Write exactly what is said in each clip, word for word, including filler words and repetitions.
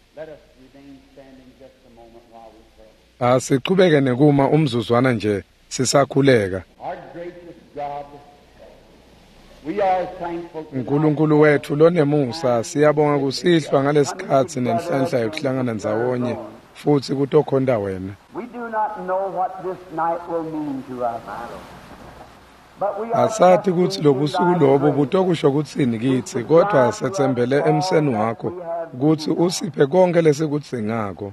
Asiqhubeke nekuma umzuzwana nje sisakhuleka. uNkulunkulu wethu lonemusa siyabonga kusihlwa ngalesikhathi nenhlanhla yokuhlangana ndzawonye futhi kutokhonda wena. Asathi ukuthi lobusuku lobo butokusho kutsini kithi kodwa sethembele emseni wakho ukuthi usiphe konke lesikudzingako.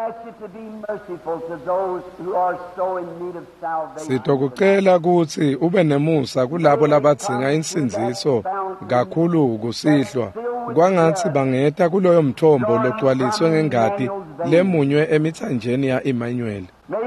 Sitokucela ukuthi ube nemusa kulabo labadzinga insinziso kakhulu kusihlwa kwangathi bangeta kuloyo mthombo logcwaliswe ngengadi lemunywe emithanjeni ya Emmanuel.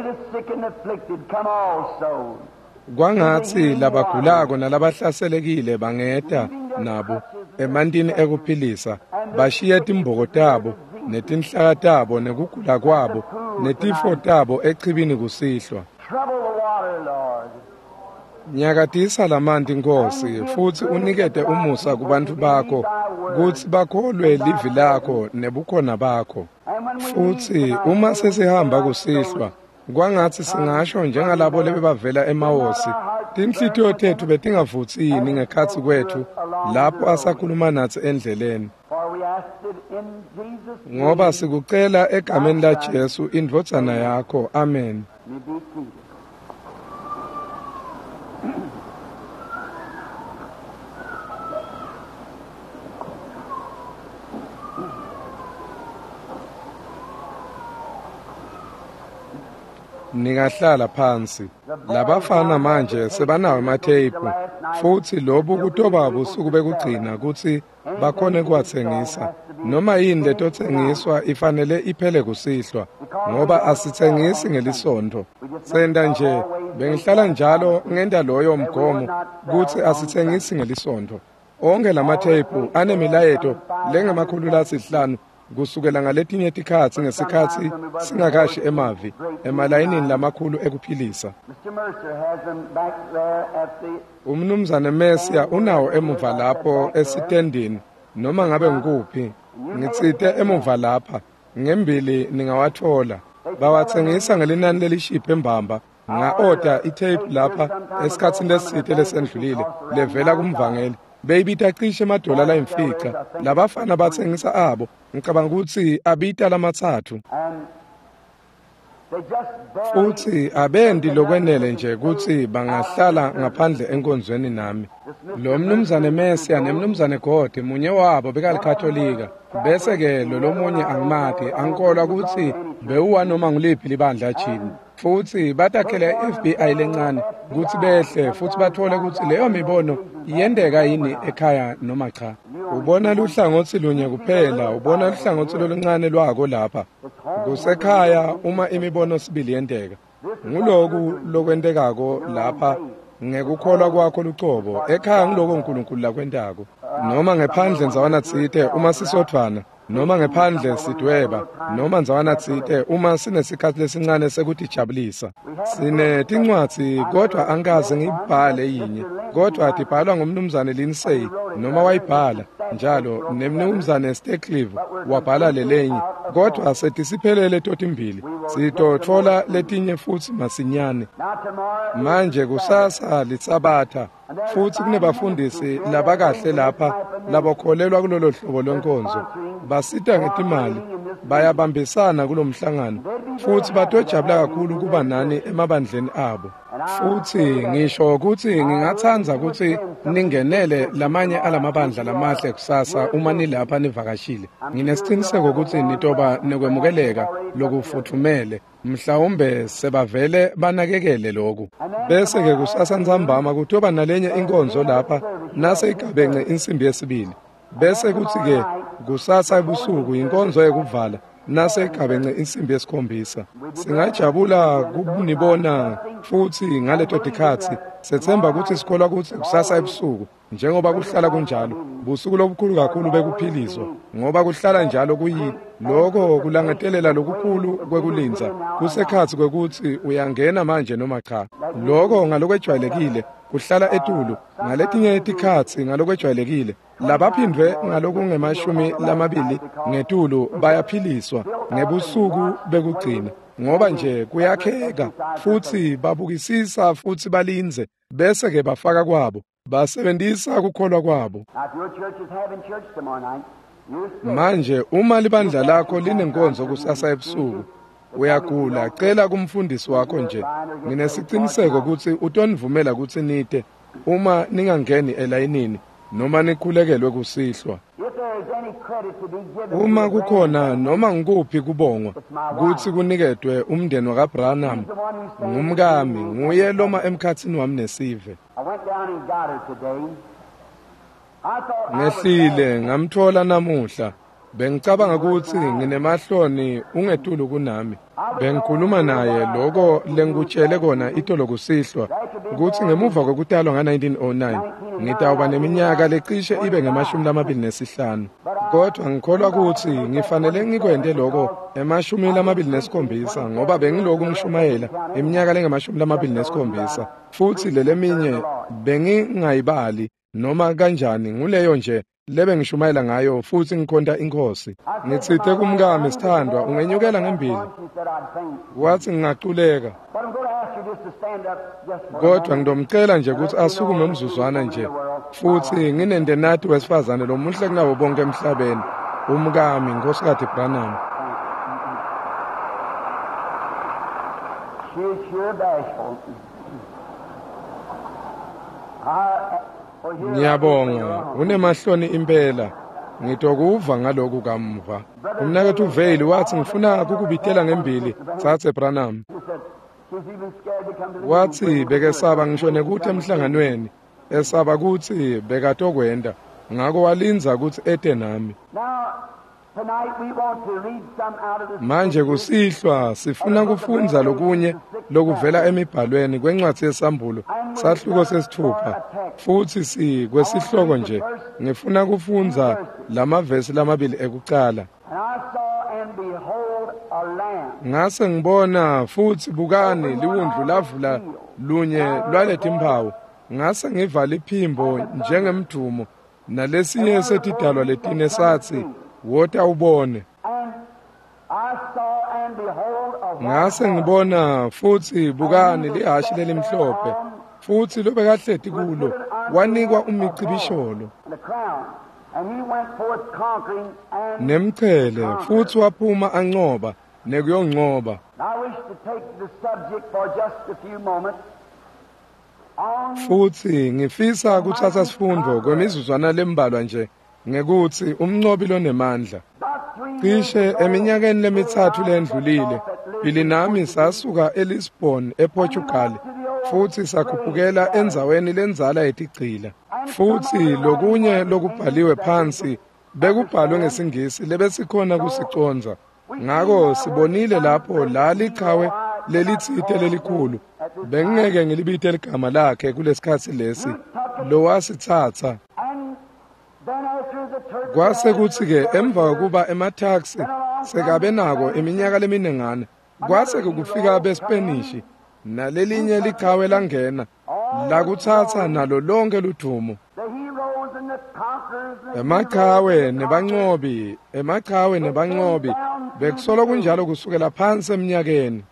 Kwangathi labagulako nalabahlaselekile bangeta nabo emantini ekuphilisa bashiye timboko tabo netinhlaka tabo nekugula kwabo netifo tabo echibini kusihlwa. Nyakatisa lamanti Nkosi futhi unikete umusa kubantu bakho kuthi bakholwe livi lakho nebukhona bakho. Futhi uma sesihamba kusihlwa kwangathi singasho njengalabo lebebavela eMawosi tinhlitiyo tethu betingavuthini ngekhathi kwethu lapho asakhuluma nathi endleleni. Ngoba sikucela egameni laJesu indvodzana yakho. Amen. Ningahlala phansi. Labafana manje sebanawo ematheipu futhi lobu kutoba busuku bekugcina ukuthi bakhone kuwathengisa. Noma yini letothengiswa ifanele iphele kusihlwa ngoba asithengisi ngelisonto. Senda nje bengihlala njalo ngenda loyo mgomo ukuthi asithengisi ngelisonto. Onke lamatheipu anemilayeto lengemakhulu lasihlanu kusukela ngaletinye tikhathi ngesikhathi singakashi emavi emalayinini lamakhulu ekuphilisa. Umnumzane Mesia unawo emuva lapho esitendini noma ngabe ngikuphi ngitsite emuva lapha ngembili ningawathola. Bawathengisa ngelinani lelishiphe embamba nga-order itape lapha esikhathini lesithe lesendlulile levela kumvangeli. Beyibita cishe amadola layimfica labafana bathengisa abo ngicabanga ukuthi abita lamathathu. Futhi abendi lokwenele nje ukuthi bangahlala ngaphandle enkonzweni nami. Lo mnumzane Mesia nemnumzane Gode munye wabo bekalikatholika bese ke lo lomunye angimathi angikholwa ukuthi bewuwa noma ngiliphi libandla chini. Futhi batakhela i-F B I lencane ukuthi behle futhi bathole ukuthi leyo mibono iyendeka yini ekhaya noma cha. Ubona luhlangothi lunye kuphela, ubona luhlangothi loluncane lwako lapha. Kusekhaya uma imibono sibili yendeka. Nguloku lokwentekako lapha ngekukholwa kwakho lucobo. Ekhaya ngiloko uNkulunkulu lakwentako. Noma ngephandle nzawana tsite uma sisothwana, noma ngephandle sidweba, noma nzawana tsite uma sinesikhathi lesincane sekuthi jabulisa. Sine tincwadzi kodwa angaze ngibhale yinye. Kodwa tibhalwa ngumnumzane Lindsay noma wayibhala njalo nemnumzane Steclive wabhala lelenye. Kodwa setisiphelele totimbili sitothola letinye futhi masinyane. Manje kusasa litsabatha futhi kunebafundisi labakahle lapha labakholelwa kulolo hlobo lonkonzo. Basita ngetimali bayabambisana kulomhlangano futhi batojabula kakhulu kuba nani emabandleni abo. Futhi ngisho ukuthi ngingathanza ukuthi ningenele lamanye alamabandla lamahle kusasa uma nilapha nivakashile. Nginesiqiniseko ukuthi nitoba nekwemukeleka lokufuthumele mhlawumbe sebavele banakekele lokho. Bese ke kusasa nzambama kutoba nalenye inkonzo lapha nase igabenge insimbi yesibili. Bese kuthi ke kusasa ebusuku inkonzo yekuvala nase igabenge insimbi yesikhombisa. Singajabula kubunibona futhi ngaleto tikhathi sethemba ukuthi sikholwa ukuthi kusasa ebusuku njengoba kuhlala kunjalo busuku lobukhulu kakhulu bekuphiliswa ngoba kuhlala njalo kuyi lokho kulangetelela lokukhulu kwekulinza kusekhathi kwekuthi uyangena manje noma cha. Lokho ngalokwejwayelekile kuhlala etulu ngaletinye itikhatsi ngalokwejwayelekile labaphindwe ngalokungemashumi lamabili ngetulu bayaphiliswa ngebusuku bekugcina ngoba nje kuyakheka futhi babukisisa futhi balinze bese ke bafaka kwabo basebenzisa ukukholwa kwabo. Manje uma libandla lakho linenkonzo kusasa ebusuku uyagula cela kumfundisi wakho nje nginesiciniseko ukuthi utonivumela ukuthi nite uma ningangeni elayinini noma nikhulekelwe kusihlwa. Uma kukhona noma ngikuphi kubongwa ukuthi kunikedwe umndeni wakaBranham ngumkami nguye loma emkhathini wami nesive. Ngehlile ngamthola namuhla bengicabanga ukuthi nginemahloni ungetulu kunami bengikhuluma naye lokho lengikutshele kona itolo kusihlwa ukuthi ngemuva kokutalwa nga nineteen oh nine ngitawuba neminyaka lecishe ibe ngemashumi lamabili nesihlanu kodwa ngikholwa ukuthi ngifanele ngikwende lokho emashumi lamabili nesikhombisa ngoba bengiloku ngishumayela iminyaka lengemashumi lamabili nesikhombisa futhi leleminye bengingayibali noma kanjani nguleyo nje lebe ngishumayela ngayo futhi ngikhonta inkosi. Ngitsithe kumkami Sithandwa ungenyukela ngembili wathi ngingaculeka kodwa ngidomcela nje ukuthi asukume umzuzwana nje futhi nginende nathi wesifazane lo muhle kunabo bonke emhlabeni umkami Nkosikazi Branham. Ngiyabonga unemahloni impela ngitokuva ngaloku kamva. Umnakethu uVeil wathi ngifuna ukukubitela ngembili sathe Branham wathi bekesaba ngishone kuthi emhlanganweni esaba kuthi bekatokwenda ngako walinza ukuthi ete nami. Manje kusihlwa sifuna kufunza lokunye lokuvela emibhalweni kwencwadi yesambulo sahluko sesithupha futhi si kwesihloko nje ngifuna kufunza lamavesi lamabili ekuqala. Ngase ngibona futhi bukani liwundlu lavula lunye lwaletha impawu ngase ngivala iphimbo njengemdumo nalesiye setidalwa letine sathi wota ubone. Ngase ngibona futhi bukani lihashi lelimhlophe futhi lobe kahleti kulo wanikwa umicibisholo nemchele futhi waphuma ancoba nekuyoncoba. Futhi ngifisa kuthatha sifundo kwemizuzwana lembalwa nje ngekuthi umncobi lonemandla. Cishe eminyakeni lemithathu lendlulile bili nami sasuka eLisbon ePortugal futhi sakhuphukela enzaweni lenzala yetigcila futhi lokunye lokubhaliwe phansi bekubhalwe ngesingisi lebesikhona kusiconza ngako sibonile lapho la lichawe lelithite lelikhulu bengeke ngilibite ligama lakhe kulesikhathi lesi lo wasithatha. Kwase kuthi ke emva kokuba emaTaxi sekabe nako iminyaka leminengana kwase kufika beSpanish nalelinye lichawe langena la kuthatha nalo lonke ludumo. Emachawe nebancobi emachawe nebancobi bekusolo kunjalo kusukela phansi eminyakeni.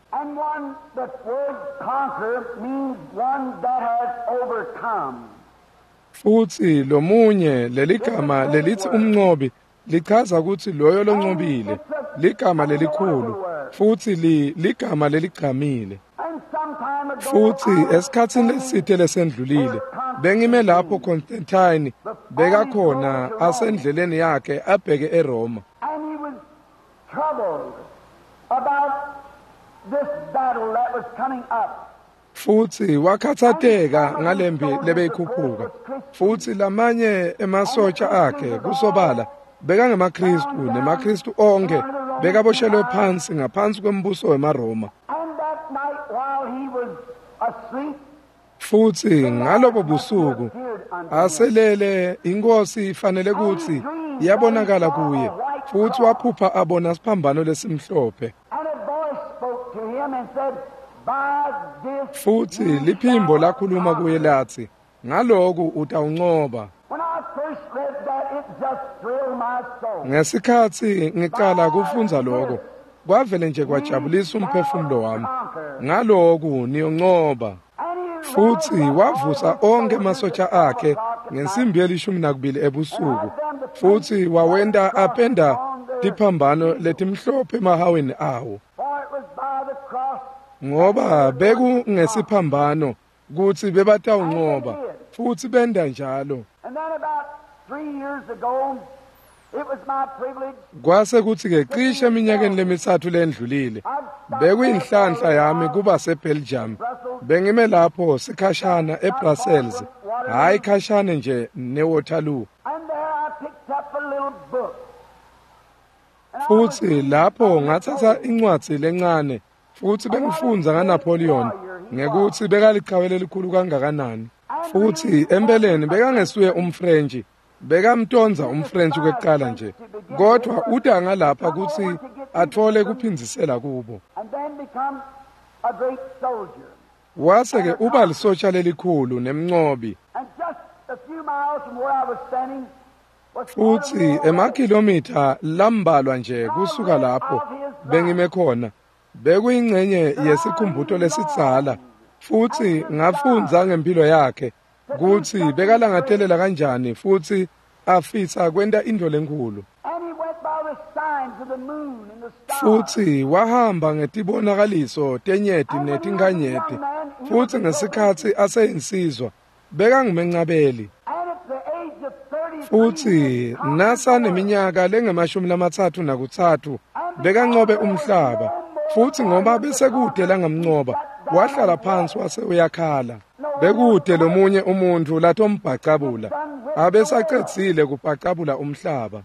Futhi lomunye leligama lelithi umncobi lichaza ukuthi loyo loncobile ligama lelikhulu futhi li ligama leligqamile. Futhi esikhathini esithe lesendlulile bengime lapho Constantine beka khona asendleleni yakhe abheke eRoma. Futhi wakhathateka ngalembi lebeyikhuphuka futhi lamanye emasotsha akhe kusobala beka ngemaKristu nemaKristu onke bekaboshelwe phansi ngaphansi kwembuso weMaroma. Futhi ngalobo busuku aselele inkosi ifanele ukuthi iyabonakala kuye futhi waphupha abona siphambano lesimhlophe. futhi liphimbo lakhuluma kuye lathi ngaloku utawunqoba. Ngesikhathi ngiqala kufunza lokho kwavele nje kwajabulisa umphefumulo wami. Ngaloku niyonqoba. Futhi wavusa onke amasotsha akhe ngensimbi yelishumi nakubili ebusuku. Futhi wawenda apenda diphambano letimhlophe emahaweni awo. Ngoba beku ngesiphambano kuthi bebatawunqoba futhi benda njalo. Kwase kuthi ke cishe eminyakeni lemithathu lendlulile bekuyinhlanhla yami kuba seBelgium. Bengime lapho sikhashana eBrussels, hayi khashane nje neWaterloo. Futhi lapho ngathatha incwadi lencane futhi bengifunza kaNapoleon ngekuthi bekaliqhawela elikhulu kangakanani. Futhi empeleni bekangesuye umFrench, bekamtonza umFrench kwekuqala nje, kodwa udanga lapha ukuthi athole kuphinzisela kubo. Wase ke uba lisotsha lelikhulu nemnqobi. Futhi emakhilomitha lambalwa nje kusuka lapho bengime khona bekuyingcenye yesikhumbuzo lesitsala. Futhi ngafunza ngempilo yakhe kuthi bekalangathelela kanjani futhi afisa kwenta into lenkulu. Futhi wahamba ngetibonakaliso tenyeti netinganyeti. Futhi ngesikhathi aseyinsizwa bekangimenqabeli. Futhi nasa neminyaka lengemashumi lamathathu nakuthathu bekanqobe umhlaba. Futhi ngoba besekude langamnqoba wahlala phansi wase uyakhala. Bekude lomunye umuntu lathomphacabula abesaqedzile kubhacabula umhlaba.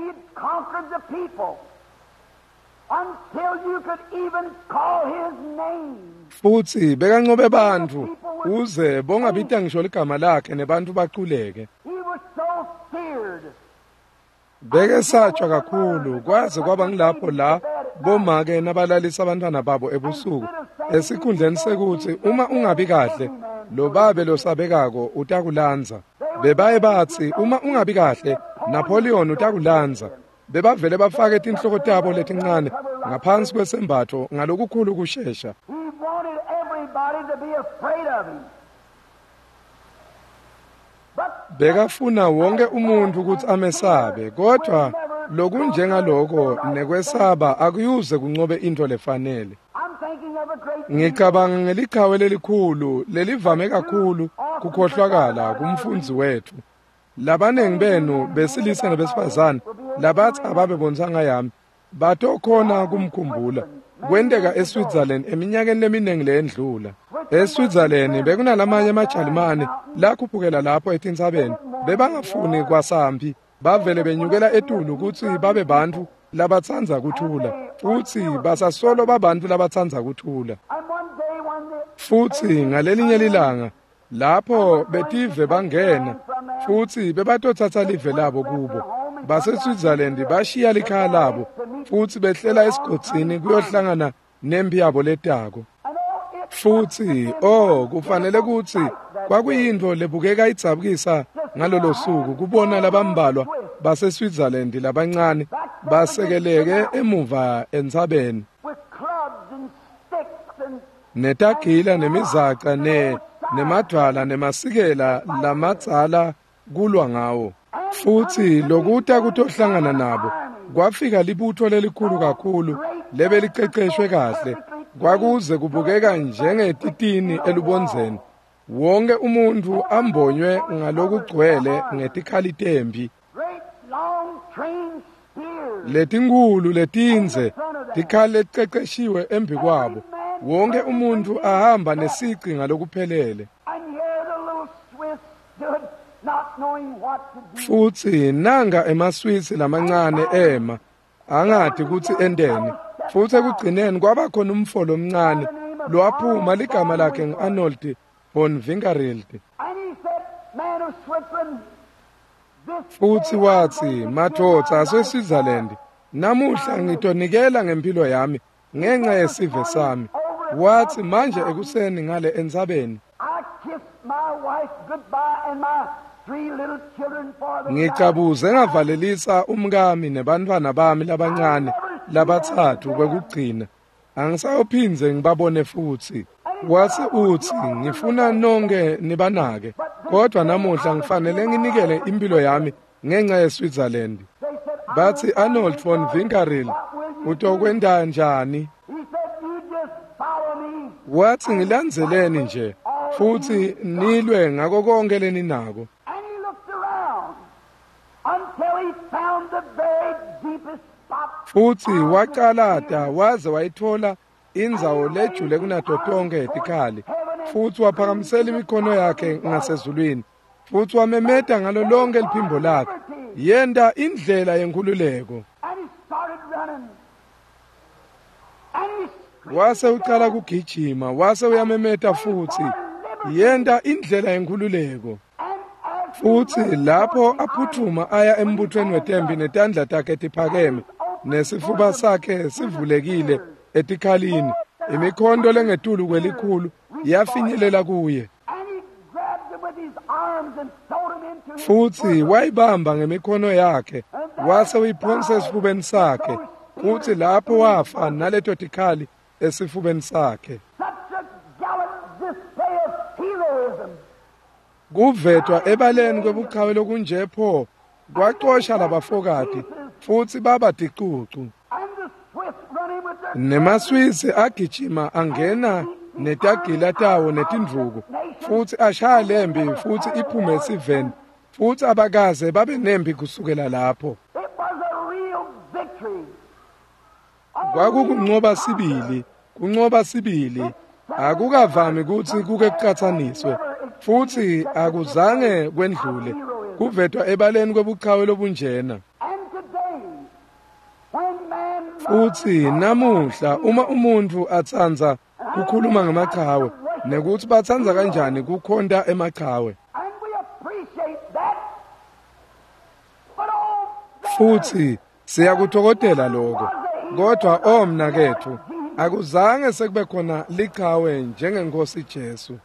Futhi bekanqobe bantu uze bongabita ngisho ligama lakhe nebantu baquleke. Bekesatshwa kakhulu kwaze kwaba ngilapho la bomake nabalalisa abantwana babo ebusuku esikhundleni sekuthi uma ungabi kahle lo babe losabekako utakulanza. Bebaye bathi uma ungabi kahle Napoleon utakulanza. Bebavele bafake inhloko tabo letincane ngaphansi kwesembatho ngalokukhulu kusheshsha. Bekafuna wonke umuntu ukuthi amesabe, kodwa lokunjengaloko nekwesaba akuyuze kunqobe into lefanele. Ngicabanga ngeliqhawe lelikhulu lelivame kakhulu kukhohlwakala kumfundzi wethu. Labanengi benu besilisa nebesifazane labathi ababebonisanga yami batokhona kumkhumbula. Kwendeka eSwitzerland eminyakeni eminingi lendlula. ESwitzerland bekunalamanye amaJalimane lakhuphukela lapho etintsabeni bebangafuni kwasambi. Bavele benyukela etulu ukuthi babe bantu labatsanza kuthula futhi basasolo babantu labatsanza kuthula. Futhi ngalelinye lilanga lapho betive bangena futhi bebatothatha live labo kubo baseSwitzerland bashiya likhaya labo futhi behlela esigodini kuyohlangana nempi yabo letako. Futhi oh kufanele ukuthi kwakuyinto lebukeka idzabukisa ngalolo suku kubona labambalwa baseSwitzerland labancane basekeleke emuva entsabeni netagila nemizaca ne nemadwala nemasikela lamadzala kulwa ngawo. Futhi lokuta kutohlangana nabo kwafika libutho lelikhulu kakhulu lebeliqeqeshwe kahle kwakuze kubukeka njengetitini elubonzeni. Wonke umuntu ambonywe ngalokugcwele ngetikhalitembi letinkulu letinze tikhale tiqeqeshiwe embi kwabo. Wonke umuntu ahamba nesici ngalokuphelele. Futhi nanga emaswisi lamancane ema angathi ukuthi endeni. Futhi ekugcineni kwaba khona umfolo omncane lwaphuma ligama lakhe ngu-Arnold von Winkelried. Futhi wathi madoda aseSwitzerland namuhla ngitonikela ngempilo yami ngenxa yesive sami. wathi manje ekuseni ngale entsabeni ngicabuze ngavalelisa umkami nebantwana bami labancane labathathu kwekugcina angisayophinze ngibabone futhi. Wase uthi ngifuna nonke nibanake kodwa namuhla ngifanele nginikele impilo yami ngenxa yeSwitzerland. Bathi Arnold von Winkelried utokwenda njani? Wathi ngilandzeleni nje futhi nilwe ngako konke leninako. Futhi waqalata waze wayithola indzawo lejule kunato tonke etikhali futhi waphakamisela imikhono yakhe ngasezulwini futhi wamemeta ngalo lonke liphimbo lakhe yenda indlela yenkululeko. Wase uqala kugijima wase uyamemeta futhi yenda indlela yenkululeko. Futhi lapho aphuthuma aya embuthweni wetembi netandla takhe tiphakeme nesifuba sakhe sivulekile etikhalini imikhondo lengetulu kwelikhulu yafinyelela kuye. Futhi wayibamba ngemikhono yakhe wase uyiphonsa esifubeni sakhe futhi lapho wafa naleto tikhali esifubeni sakhe. Kuvetwa ebaleni kwebuqhawe lokunje pho kwaqosha labafokati futhi baba dicucu. NemaSwiss agijima angena netagila tawo netindvuku futhi ashaya lembi futhi iphume esiveni futhi abakaze babe nembi kusukela lapho. Kwakukunqoba sibili kunqoba sibili akukavami ukuthi kuke kuqhathaniswe futhi akuzange kwendlule kuvetwa ebaleni kwebuqhawe lobunjena. Futhi namuhla uma umuntu atsanza kukhuluma ngamaqhawe nekuthi batsanza kanjani kukhonda emaqhawe. Futhi siyakuthokodela lokho kodwa omna kethu akuzange sekube khona liqhawe njengenkosi Jesu.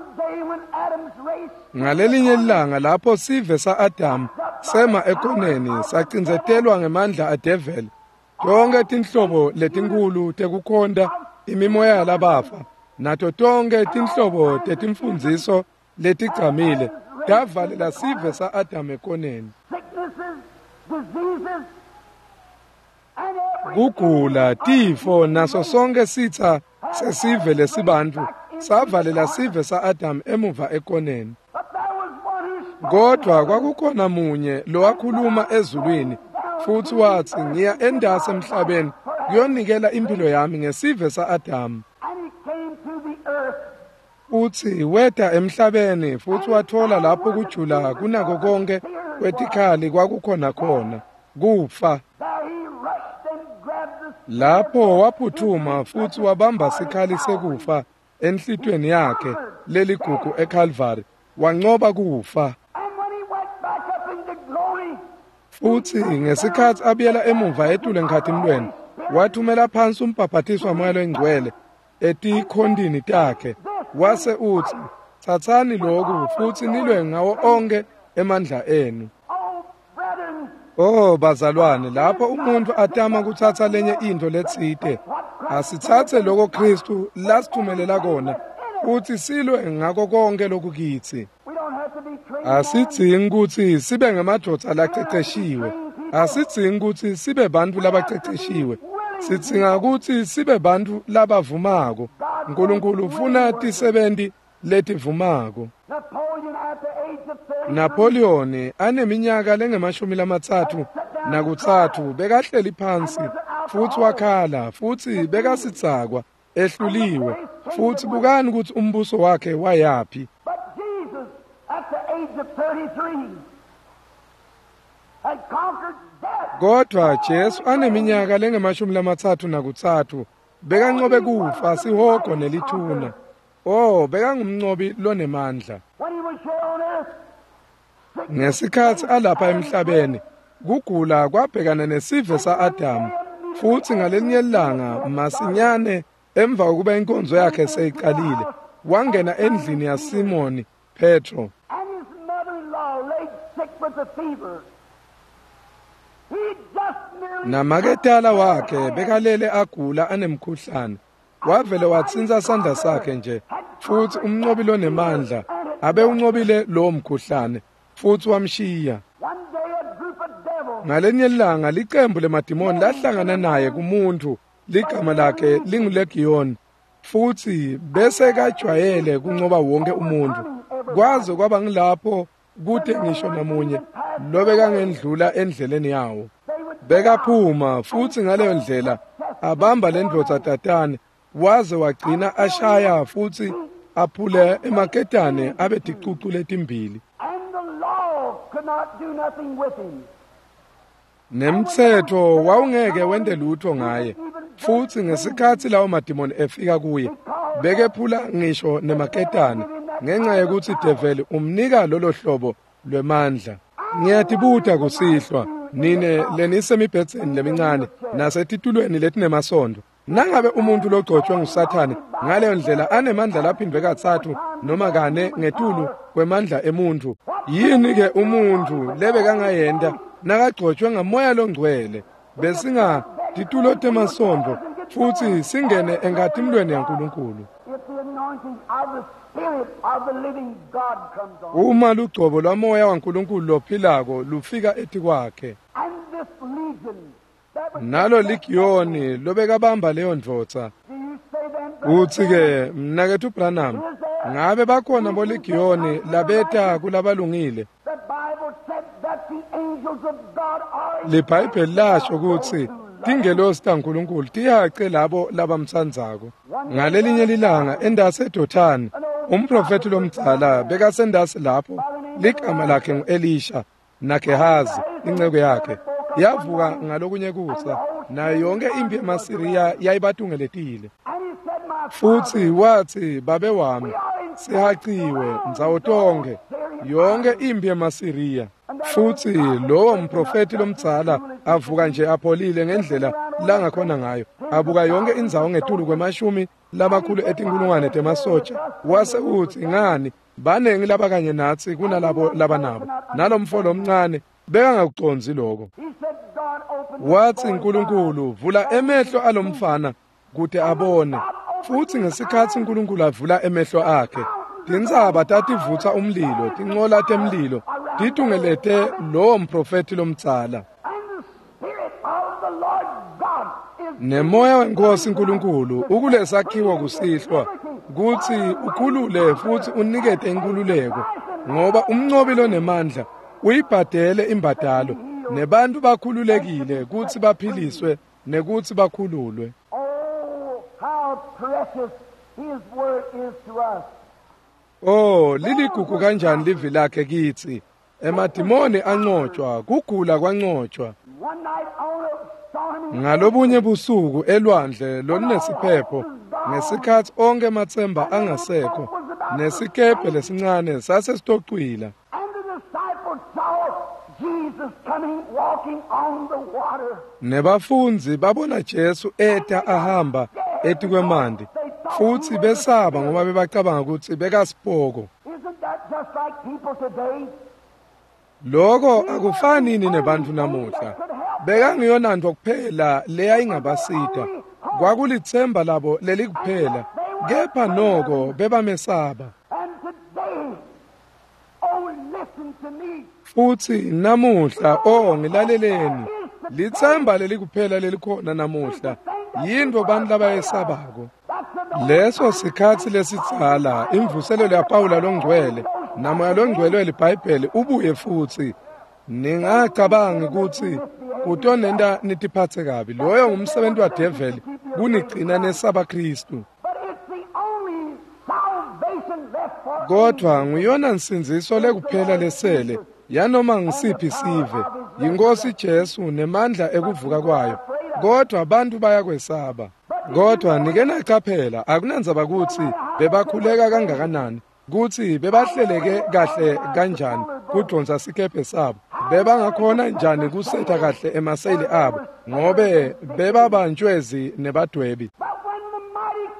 Ngalelinye ilanga lapho sive sa-Adam sema ekoneni sacinzetelwa ngemandla adeveli tonke tinhlobo letinkulu tekukhonda imimoya yalabafa nato tonke tinhlobo tetimfundiso letigcamile tavalela sive sa-Adam ekoneni. Kugula tifo naso sonke sitha sesive lesibantu savalela sive sa-Adam emuva ekoneni. Kodwa kwakukhona munye lowakhuluma ezulwini futhi wathi ngiya endase emhlabeni kuyonikela impilo yami ngesive sa-Adam. Uthi weta emhlabeni futhi wathola lapho kujula kunako konke kwetikhali kwakukhona khona kufa. Lapho waphuthuma futhi wabamba sikhali sekufa enhlitweni yakhe leligugu eCalvary wanqoba kufa. Futhi ngesikhathi abuyela emuva etule nkathimlweni wathumela phansi umbhaphathiswa moya lengcwele etikhondini takhe wase uthi thathani lokhu futhi nilwe ngawo onke emandla enu. Oh bazalwane lapho umuntu atama kuthatha lenye into letsite asithathe lokho Kristu lasithumelela kona futhi silwe ngako konke lokukithi. Asidzingi ukuthi sibe ngamadoda laqeqeshiwe asidzingi ukuthi sibe bantu labaqeqeshiwe sidzinga ukuthi sibe bantu labavumako. uNkulunkulu ufuna tisebenti letivumako. Napoleon aneminyaka lengemashumi lamathathu nakutsathu bekahleli phansi futhi wakhala futhi bekasitsakwa ehluliwe futhi bukani ukuthi umbuso wakhe wayapi. Kodwa Jesu aneminyaka lengemashumi lamathathu nakutsathu bekanqobe kufa sihogo nelithuna. Oh bekangumnqobi lonemandla. Ngesikhathi alapha emhlabeni kugula kwabhekana nesive sa-Adam futhi ngalenye ilanga masinyane emva kokuba inkonzo yakhe seyiqalile wangena endlini yaSimoni Petro. And his mother-in-law laid sick with a fever. He just nearly... Namaketala wakhe bekalele agula anemkhuhlane. Wavele watsinza sandla sakhe nje, futhi umnqobile onemandla abe unqobile lo mkhuhlane, futhi wamshiya. One day a group of devils... Ngalenye ilanga liqembu lemadimoni lahlangana naye kumuntu, ligama lakhe linguLegion, futhi bese kajwayele kunqoba wonke umuntu. Kwaze kwaba ngilapho kude ngisho namunye lobe kangendlula endleleni yawo. Bekaphuma futhi ngaleyo ndlela abamba lendloza tatane waze wagcina ashaya futhi aphule emaketane abe dicucu letimbili. And the law could not do nothing with him. Nemthetho wawungeke wende lutho ngaye. Futhi ngesikhathi lawo madimoni efika kuye bekephula ngisho nemaketane ngenxa yokuthi develi umnika lolo hlobo lwemandla. Ngiyatibuta kusihlwa nine lenisemibhedzeni lemincane nasetitulweni letinemasondo. Nangabe umuntu logcotshwe nguSathane ngaleyo ndlela anemandla laphindwe kathathu noma kane ngetulu kwemandla emuntu, yini ke umuntu lebe kangayenda nakagcotshwe ngamoya longcwele besinga titulo temasondo futhi singene engatimlweni yaNkulunkulu? Uma lugcobo lwamoya waNkulunkulu lophilako lufika ethi kwakhe, nalo ligiyoni lobekabamba leyo ndvodza, uthi ke mnakethu Branham, ngabe bakhona boligiyoni labeta kulabalungile? LiBhayibheli lasho ukuthi tingelosi taNkulunkulu tiyace labo labamthandzako. Ngalelinye lilanga endase eDothani umprofeti lomdala bekasendasi lapho, ligama lakhe nguElisha naGehazi inceke yakhe yavuka ngalokunye kusa nayo yonke impi yamaSiriya yayibatungeletile. Futhi wathi, babe wami sihaciwe nzawo tonke yonke impi yamaSiriya. Futhi lowo mprofeti lomdala avuka nje apholile ngendlela langakhona ngayo, abuka yonke indzawo ngetulu kwemashumi lamakhulu etinkulungwane temasotsha, wase uthi ngani banengi laba kanye nathi kunalabo labanabo, nalomfolo omncane bekangakuconzi lokho. Wathi uNkulunkulu, vula emehlo alomfana kude abone. Futhi ngesikhathi uNkulunkulu avula emehlo akhe, tindzaba tativutha umlilo, tinqola temlilo titungelete lowo mprofeti lomdala. Nemoya weNkosi uNkulunkulu ukulesakhiwo kusihlwa kuthi ukhulule futhi unikete inkululeko, ngoba umnqobi lonemandla uyibhadele imbadalo nebantu bakhululekile kuthi baphiliswe nekuthi bakhululwe. Oh, liligugu kanjani livi lakhe kithi. Emadimoni anqotshwa, kugula kwanqotshwa. Ngalobunye busuku elwandle lolunesiphetho, ngesikhathi onke emathemba angasekho, nesikebhe lesincane sase sitocwila. Nebafunzi babona Jesu eta ahamba eti kwemandi, futhi besaba ngoba bebacabanga ukuthi bekasipoko. Lokho akufani nini nebantu namuhla. Bekangiyonanto kuphela leya ingabasita, kwakulithemba labo leli kuphela, kepha noko bebamesaba. Futhi namuhla oh ngilaleleni, lithemba leli kuphela lelikhona namuhla yinto bantu labayesabako. Leso sikhathi lesitsala imvuselelo yaPawula longcwele namoya longcwele weLibhayibheli ubuye futhi, ningacabanga ukuthi kutonenda nitiphathe kabi. Loyo ngumsebenzi wadeveli kunigcina nesaba Kristu. Kodwa nguyona nsinziso lekuphela lesele yanoma ngisiphi sive, yiNkosi Jesu nemandla ekuvuka kwayo. Kodwa abantu bayakwesaba. Kodwa nike nacaphela akunanzaba ukuthi bebakhuleka kangakanani, kuthi bebahleleke kahle kanjani kudonsa sikephe sabo, bebangakhona njani kusetha kahle emaseli abo ngobe bebabanjwezi nebadwebi.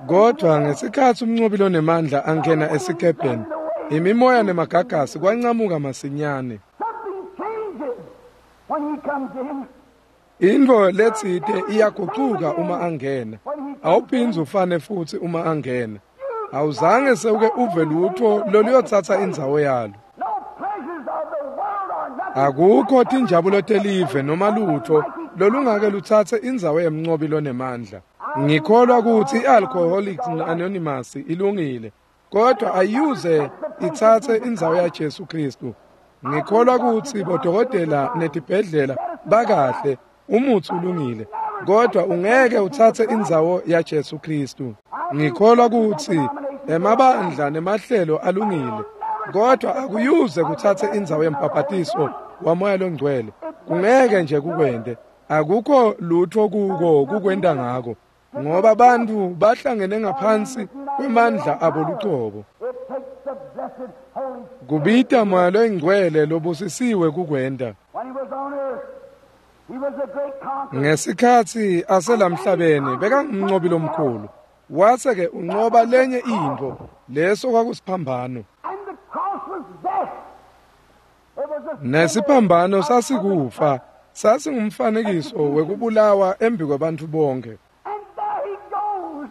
Kodwa ngesikhathi umnqobi onemandla angena esikebheni, imimoya nemagagasi kwancamuka masinyane. Something changes when he comes in. Into letsite iyaguquka uma angena. Awuphindzi ufane futhi uma angena. Awuzange sewuke uve lutho loluyothatha indzawo yalo. No pleasures of the world are nothing. Akukho tinjabulo telive noma lutho lolungake luthathe indzawo yemnqobi lonemandla. Ngikholwa ukuthi i-Alcoholics Anonymous ilungile, kodwa ayuze ithathe indzawo yaJesu Kristu. Ngikholwa ukuthi bodokotela netibhedlela bakahle, umuthi ulungile, kodwa ungeke uthathe indzawo yaJesu Kristu. Ngikholwa ukuthi emabandla nemahlelo alungile, kodwa akuyuze kuthathe indzawo yempapatiso wamoya longcwele. Kungeke nje kukwende. Akukho lutho kuko kukwenda ngako, ngoba abantu bahlangene ngaphansi kwemandla abo luqobo. It takes the blessed Holy Spirit. Kubita moya longcwele lobusisiwe kukwenda. When he was on earth, he was a great conqueror. Ngesikhathi aselamhlabeni bekangumnqobi lomkhulu. Wase ke unqoba lenye into leso kwakusiphambano. And the cross was death. It was a Nesiphambano sasikufa, sasingumfanekiso wekubulawa embi kwabantu bonke. And there he goes.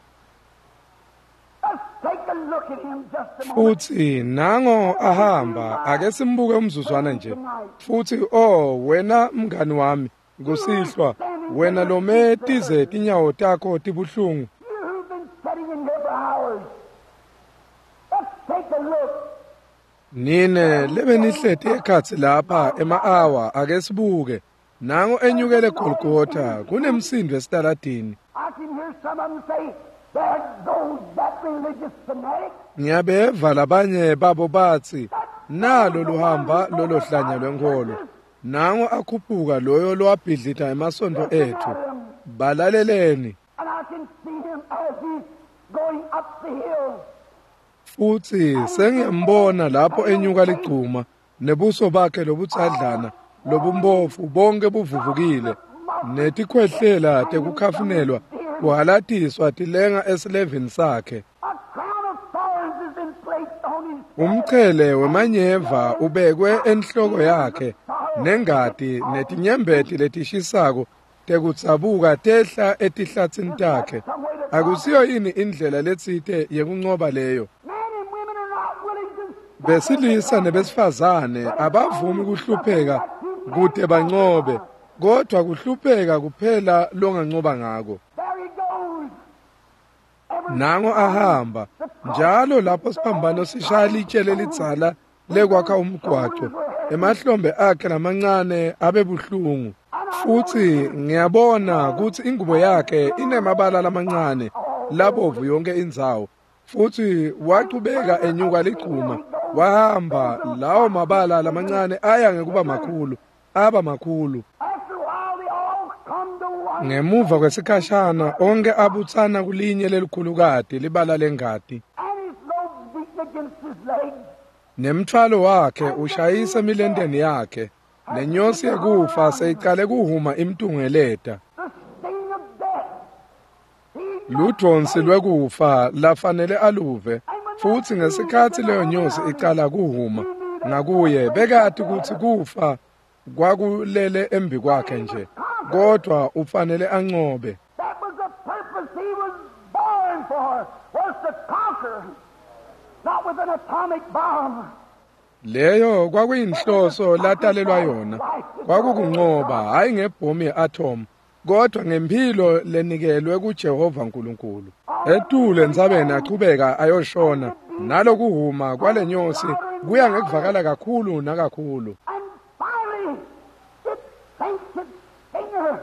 Let's take a look at him just a moment. Futhi nango ahamba, ake simbuke umzuzwana nje. Futhi oh wena mngani wami, kusihlwa wena lome tize tinyawo takho tibuhlungu. You who've been sitting in here for hours. Let's take a look. Nine lebe nihlete ekhathi lapha ema-hour ake sibuke. Nango enyukele Golgotha kunemsindo esitaladini. I can hear some of them say, there goes that religious fanatic. Ngiyabeva labanye babo bathi nalo luhamba lolo hlanya lwenkolo. Nango akhuphuka loyo lowabhidlita emasonto ethu. Balaleleni. And I can see him as he's going up the hill. Futhi sengiyambona lapho enyuka ligcuma nebuso bakhe lobuthadlana lobumbofu bonke buvuvukile netikhwehlela tekukhafunelwa kuhalatiswa tilenga esilevini sakhe. A crown of thorns has been placed on his Umchele wemanyeva ubekwe enhloko yakhe nengadi netinyembeti letishisako tekutsabuka tehla etihlatsini takhe. Akusiyo yini indlela letsite yekunqoba leyo? men and women are not willing to Besilisa nebesifazane abavumi kuhlupheka kude banqobe, kodwa kuhlupheka kuphela longanqoba ngako. there he goes. Every Nango ahamba njalo lapho siphambano sishaya litshele lidzala lekwakha umgwaco emahlombe akhe lamancane abebuhlungu. Futhi ngiyabona ukuthi ingubo yakhe inemabala lamancane labovu yonke indzawo. Futhi waqhubeka enyuka ligcuma wahamba lawo mabala lamancane aya ngekuba makhulu aba makhulu. after a while they all come to one. Ngemuva kwesikhashana onke abuthana kulinye lelikhulukati libala lengadi. And his lobe beaten against his legs. Nemthwalo wakhe ushayisa emilendeni yakhe. Nenyosi yekufa seyiqale kuhuma imtungeleta. The sting of death. He Ludonsi lwekufa lafanele aluve. Futhi ngesikhathi leyo nyosi iqala kuhuma ngakuye bekade ukuthi kufa kwakulele embi kwakhe nje. Kodwa ufanele anqobe. that was the purpose he was born for, was to conquer, not with an atomic bomb. Leyo kwakuyinhloso latalelwa yona. Kwakukunqoba hayi ngebhomu ye-atom, kodwa ngempilo lenikelwe kuJehova uNkulunkulu. Etule entsabeni aqhubeka ayoshona. Nalo kuhuma kwale nyosi kuya ngekuvakala kakhulu nakakhulu. And finally, it sinks its finger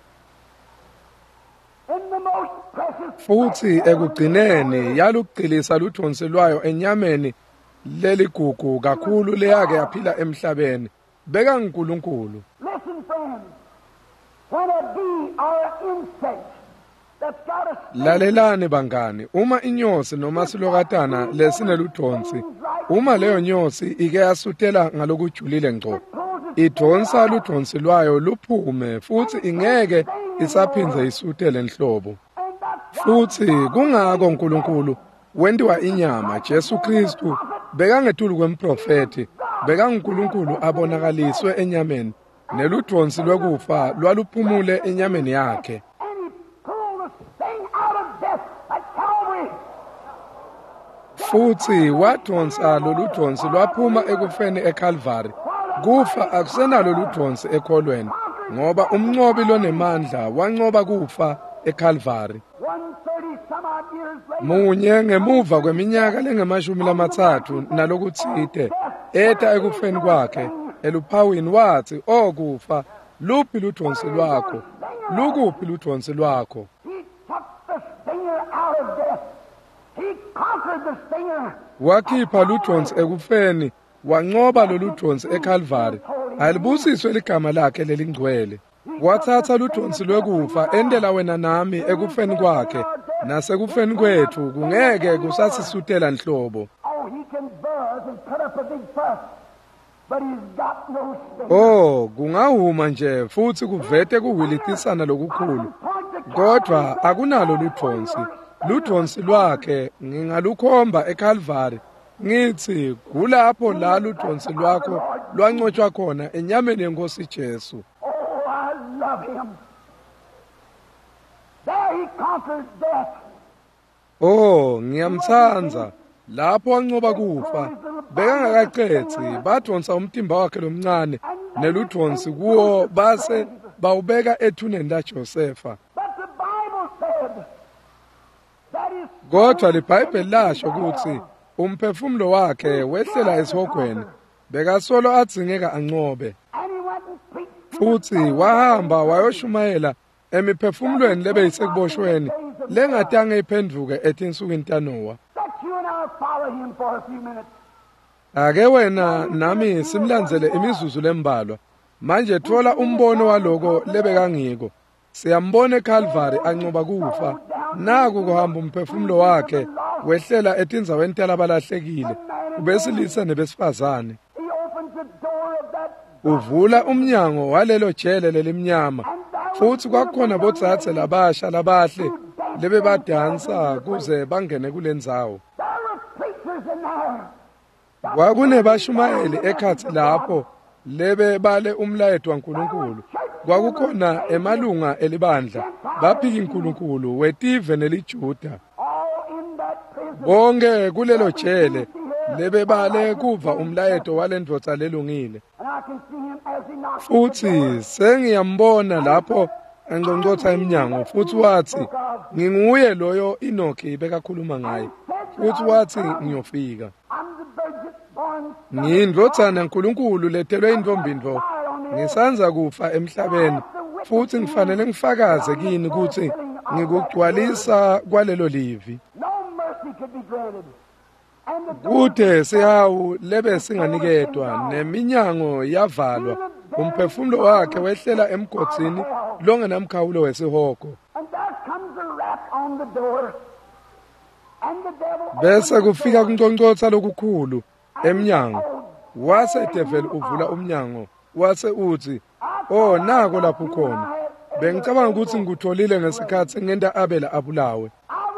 in the most precious Futhi ekugcineni yaluqilisa ludonsi lwayo enyameni leligugu kakhulu leyake yaphila emhlabeni. Beka uNkulunkulu. Listen, friends. When a bee or an insect that's got a sting Lalelani bangani, uma inyosi noma silokatana lesineludonsi, uma leyo nyosi ike yasutela ngalokujulile ngco, idonsa ludonsi lwayo luphume futhi ingeke isaphindze isutele enhlobo. and that's futhi kungako uNkulunkulu wendiwa inyama Jesu Kristu bekangethulu kwemprofeti bekanguNkulunkulu abonakaliswe enyameni neludonsi lwekufa lwaluphumule enyameni yakhe futhi wadonsa loludonsi lwaphuma ekufeni eCalvary kufa akusenalo ludonsi ekholweni ngoba umncobi lonemandla wancoba kufa eCalvary munye ngemuva kweminyaka lengemashumi lamathathu nalokutsite eta ekufeni kwakhe eluphawini wathi okufa luphi ludonsi lwakho lukuphi ludonsi lwakho wakhipha ludonsi ekufeni wancoba loludonsi eCalvary alibusiswe ligama lakhe lelingcwele wathatha ludonsi lwekufa endela wena nami ekufeni kwakhe nasekufeni kwethu kungeke kusasisutela nhlobo oh kungahuma nje futhi kuvete kuhwilitisana lokukhulu kodwa akunalo ludonsi ludonsi lwakhe ngingalukhomba eCalvary ngithi kulapho la ludonsi lwakho lwancotshwa khona enyameni yenkosi Jesu oh ngiyamthanza lapho wancoba kufa bekangakaqethi badonsa umtimba wakhe lomncane neludonsi kuwo base bawubeka ethuneni laJosefa kodwa liBhayibheli lasho ukuthi umphefumulo wakhe wehlela esihogweni bekasolo adzingeka ancobe futhi wahamba wayoshumayela emiphefumulweni lebeyisekuboshweni lengatange iphenduke ethi insukwini taNowa ake wena nami simlandzele imizuzu lembalwa manje thola umbono waloko lebekangiko siyambona eCalvary ancoba kufa naku kuhamba umphefumulo wakhe wehlela etindzaweni talabalahlekile kubesilisa nebesifazane uvula umnyango walelo jele lelimnyama futhi kwakhona bodzathe labasha labahle lebe badansa kuze bangene kulendzawo kwakunebashumayeli ekhathi lapho lebe bale umlayeto waNkulunkulu kwakukhona emalunga elibandla baphika uNkulunkulu wetive neliJuda bonke kulelo jele lebe bale kuva umlayeto walendvodza lelungile futhi sengiyambona lapho engconcotha eminyango futhi wathi nginguye loyo Enoki bekakhuluma ngaye futhi wathi ngiyofika ngiyindvodzana uNkulunkulu lethelwe intombindvo ngisanza kufa emhlabeni futhi ngifanele ngifakaze kini ukuthi ngikugcwalisa kwalelo livi kude sihawu lebe singanikedwa neminyango yavalwa umphefumulo wakhe wehlela emgodini longenamkhawulo wesihogo bese kufika kunconcotha lokukhulu emnyango wase devil uvula umnyango wase uthi oh nako lapho khona bengicabanga ukuthi ngikutholile ngesikhathi ngenta Abela abulawe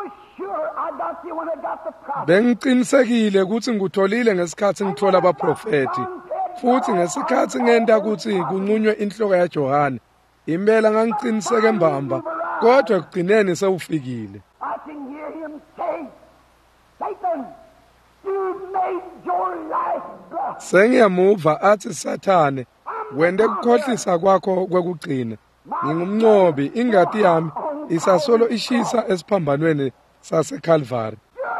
bengicinisekile ukuthi ngikutholile ngesikhathi ngithola abaprofeti futhi ngesikhathi ngenta ukuthi kunqunywe inhloko yaJohane impela ngangiciniseke embamba kodwa ekugcineni sewufikile sengiyamuva athi Sathane wende kukhohlisa kwakho kwekugcina ngingumncobi ingati yami isasolo ishisa esiphambanweni saseCalvary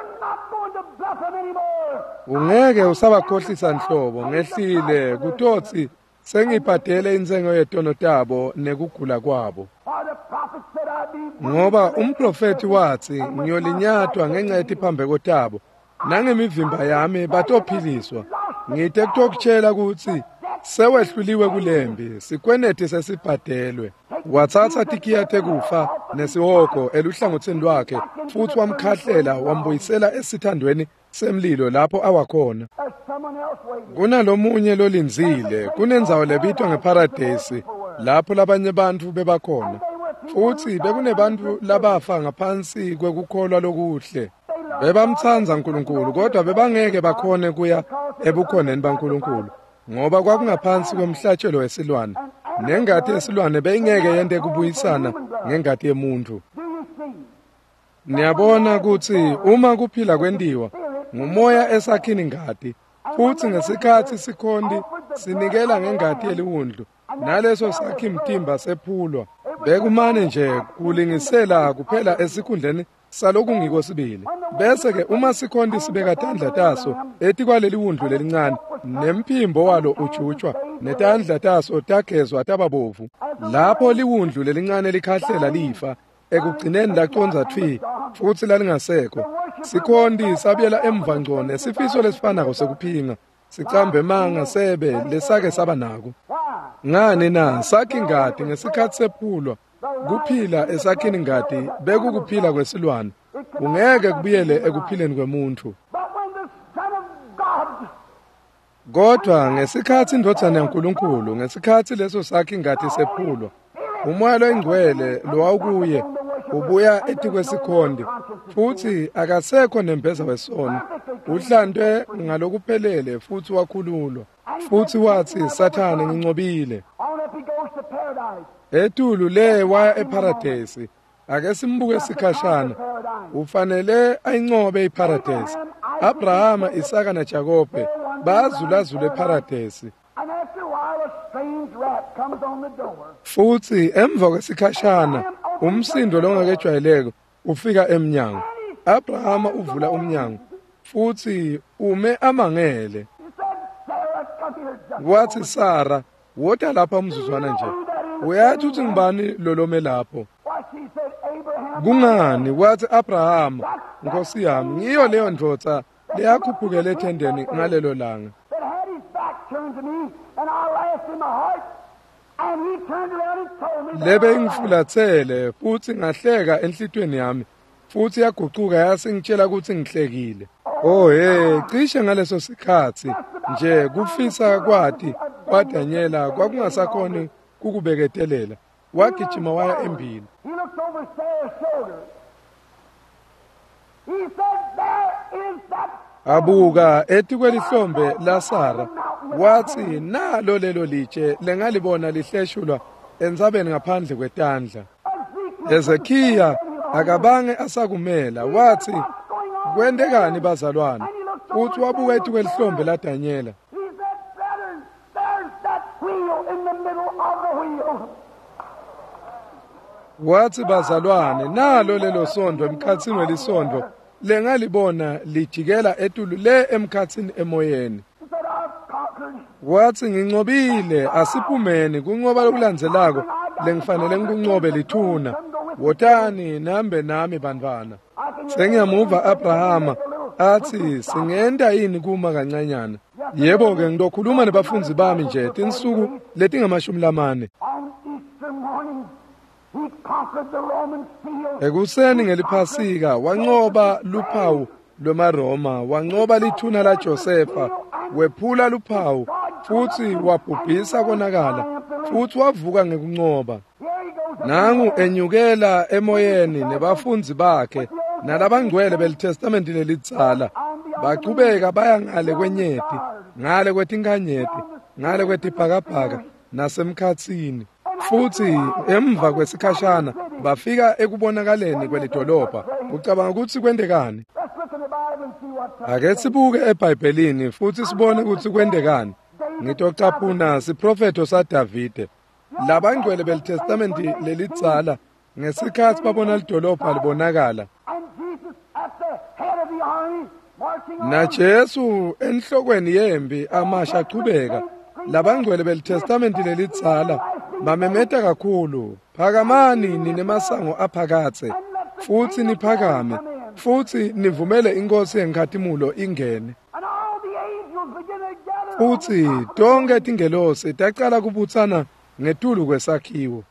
ungeke usabakhohlisa nhlobo ngehlile kutotsi sengibhadele insengo yetono tabo nekugula kwabo ngoba umprofeti wathi ngiyolinyatwa ngenxa yetiphambeko tabo nangemivimba yami batophiliswa ngite kutokutshela ukuthi sewehluliwe kulembi sikwenete sesibhadelwe wathatha tikiya tekufa nesihogo eluhlangotheni lwakhe futhi wamkhahlela wambuyisela esithandweni semlilo lapho awakhona kunalomunye lolinzile kunenzawo lebitwa ngeparadise lapho labanye bantu bebakhona futhi bekunebantu labafa ngaphansi kwekukholwa lokuhle. Bebamthanza uNkulunkulu kodwa bebangeke bakhone kuya ebukhoneni baNkulunkulu ngoba kwakungaphansi kwemhlatshelo wesilwane. Nengadi yesilwane beyingeke yente kubuyisana ngengadi yemuntu. Niyabona ukuthi uma kuphila kwendiwa ngumoya esakhini ingadi, futhi ngesikhathi sikhondi sinikela ngengadi yeliwundlu, naleso sakhi mtimba sephulwa. Bekumane nje kulingisela kuphela esikhundleni saloku ngikosibili. Bese ke uma sikhondi sibeka tandla taso ethi kwaleli wundlu lelincane, nemphimbo walo ujutshwa, netandla taso tagezwa tababovu. Lapho liwundlu lelincane likhahlela lifa, ekugcineni laconza thwi, futhi lalingasekho. Sikhondi sabuyela emva ngcone, sifiso lesifanako sekuphinga, sicambe manga sebe lesake saba nako. Ngani na sakhi ingadi ngesikhathi sephulwa, kuphila esakhini ingadi bekukuphila kwesilwane, ungeke kubuyele ekuphileni kwemuntu. Kodwa ngesikhathi indodana yaNkulunkulu, ngesikhathi leso sakhi ingadi sephulwa, umoya loyingcwele lowawukuye ubuya ethi kwesikhondi, futhi akasekho nembeza wesono. Uhlantwe ngalokuphelele futhi wakhululwa, futhi wathi, Sathane ngincobile. Etulu le waya eparadise. Ake simbuke sikhashana. Ufanele ayincobe iparadise. Abrahama, Isaka naJakobe bazulazula eparadise. Futhi emva kwesikhashana umsindo longakejwayeleke ufika emnyango. Abrahama uvula umnyango, futhi ume amangele. Wathi Sara, woda lapha umzuzwana nje. Uyathi uthi ngibani lolome lapho? Kungani? Wathi Abrahama, Nkosi yami, ngiyo leyo ndoda leyakhuphukela ethendeni ngalelo langa. Lebe ingifulathele futhi ngahleka enhlitweni yami, futhi yaguquka yasingitshela ukuthi ngihlekile. Oh hey, cishe ngaleso sikhathi nje kufisa kwathi kwaDanyela kwakungasakhona kukubeketelela. Wagijima waya embili. Abuka ethi kwelihlombe la Sara, wathi nalo lelo litshe lengalibona lihleshulwa enzabeni ngaphandle kwetandla. Ezekhiya akabange asakumela, wathi kwendekani bazalwane, uthi wabuka ethi kwelihlombe la Danyela. Wathi bazalwane, nalo lelo sondo emkhathini welisondo lengalibona lijikela etulu le emkhathini emoyeni. Wathi ngincobile, asiphumeni kunqoba lokulandzelako lengifanele ngikunqobe lithuna. Wotani nambe nami bantwana. Sengiyamuva Abrahama athi singenda yini kuma kancanyana. Yebo ke ngizokhuluma nebafunzi bami nje tinsuku letingamashumi lamane. Ekuseni ngeliphasika wanqoba luphawu lweMaroma, wanqoba lithuna la Josefa, wephula luphawu futhi wabhubhisa konakala, futhi wavuka ngekunqoba. Nangu enyukela emoyeni nebafunzi bakhe nalabangcwele belitestamenti lelitsala, baqhubeka baya ngale kwenyeti, ngale kwetinkanyeti, ngale kwetibhakabhaka nasemkhatsini. Futhi emva kwesikhashana bafika ekubonakaleni kwelidolobha. Ucabanga ukuthi kwendekani? Ake sibuke eBhayibhelini futhi sibone ukuthi kwendekani. Ngitocaphuna siprofeto saDavide. Labangcwele belitestamenti lelitsala ngesikhathi babona lidolobha libonakala. Na Jesu enhlokweni yempi amasha aqhubeka. Labangcwele belitestamenti lelitsala bamemeta kakhulu, phakamani ninemasango aphakathe, futhi niphakame, futhi nivumele inkosi yenkathimulo ingene. Futhi tonke tingelosi tacala kubuthana ngetulu kwesakhiwo.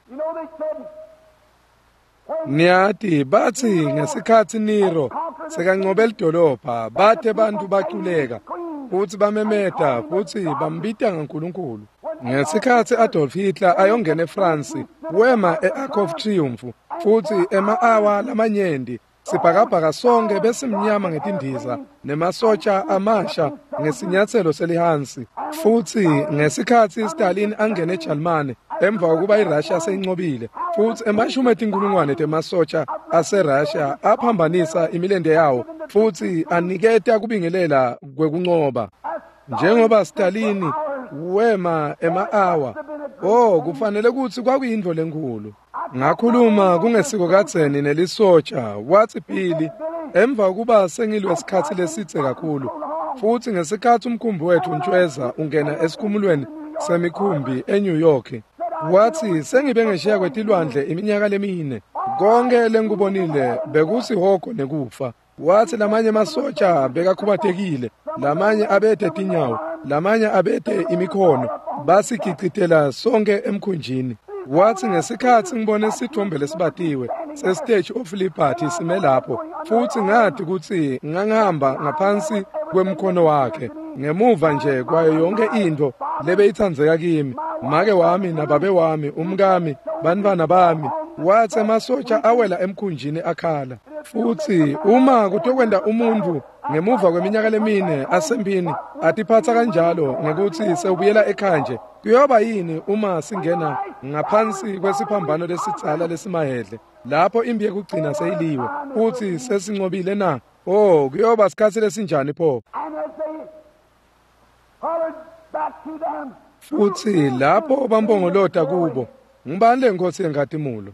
Niyati bathi ngesikhathi Nero sekanqobe lidolobha bathe bantu baquleka, futhi bamemeta futhi bambita ngaNkulunkulu. Ngesikhathi Adolf Hitler ayongena eFrance wema e-Arc of Triumph futhi ema-awa lamanyenti sibhakabhaka sonke besimnyama ngetindiza nemasotsha amasha ngesinyathelo selihansi. Futhi ngesikhathi Stalin angena eJalimane emva kokuba iRussia seyincobile futhi emashumi etinkulungwane temasotsha aseRussia aphambanisa imilende yawo futhi aniketa kubingelela kwekuncoba. Njengoba Stalin wema ema-awa, oh kufanele ukuthi kwakuyinto lenkulu. Ngakhuluma kungesiko kadzeni nelisotsha wathi Billy emva kokuba sengilwe isikhathi lesitse kakhulu futhi ngesikhathi umkhumbi wethu Ntshweza ungena esikhumulweni semikhumbi eNew York wathi sengibe ngeshiya kwetilwandle iminyaka lemine konke lengubonile bekusi hoko nekufa. Wathi lamanye amasotsha bekakhubatekile, lamanye abethe tinyawo, lamanye abethe imikhono, basigicitela sonke emkhunjini. Wathi ngesikhathi ngibone isithombe lesibatiwe se-Statue of Liberty sime lapho futhi ngathi ukuthi ngangihamba ngaphansi kwemkhono wakhe ngemuva nje kwayo yonke into lebeyithandzeka kimi, make wami nababe wami, umkami, bantwana bami. Wathi amasotsha awela emkhunjini akhala. Futhi uma kutokwenda umuntu ngemuva kweminyaka lemine asempini atiphatha kanjalo ngekuthi sewubuyela ekhaya nje, kuyoba yini uma singena ngaphansi kwesiphambano lesitsala lesimahedle lapho impi yekugcina seyiliwe futhi sesincobile na? Oh, kuyoba sikhathi lesinjani pho? Futhi lapho bambongolota kubo, ngibani lenkosi yenkathimulo?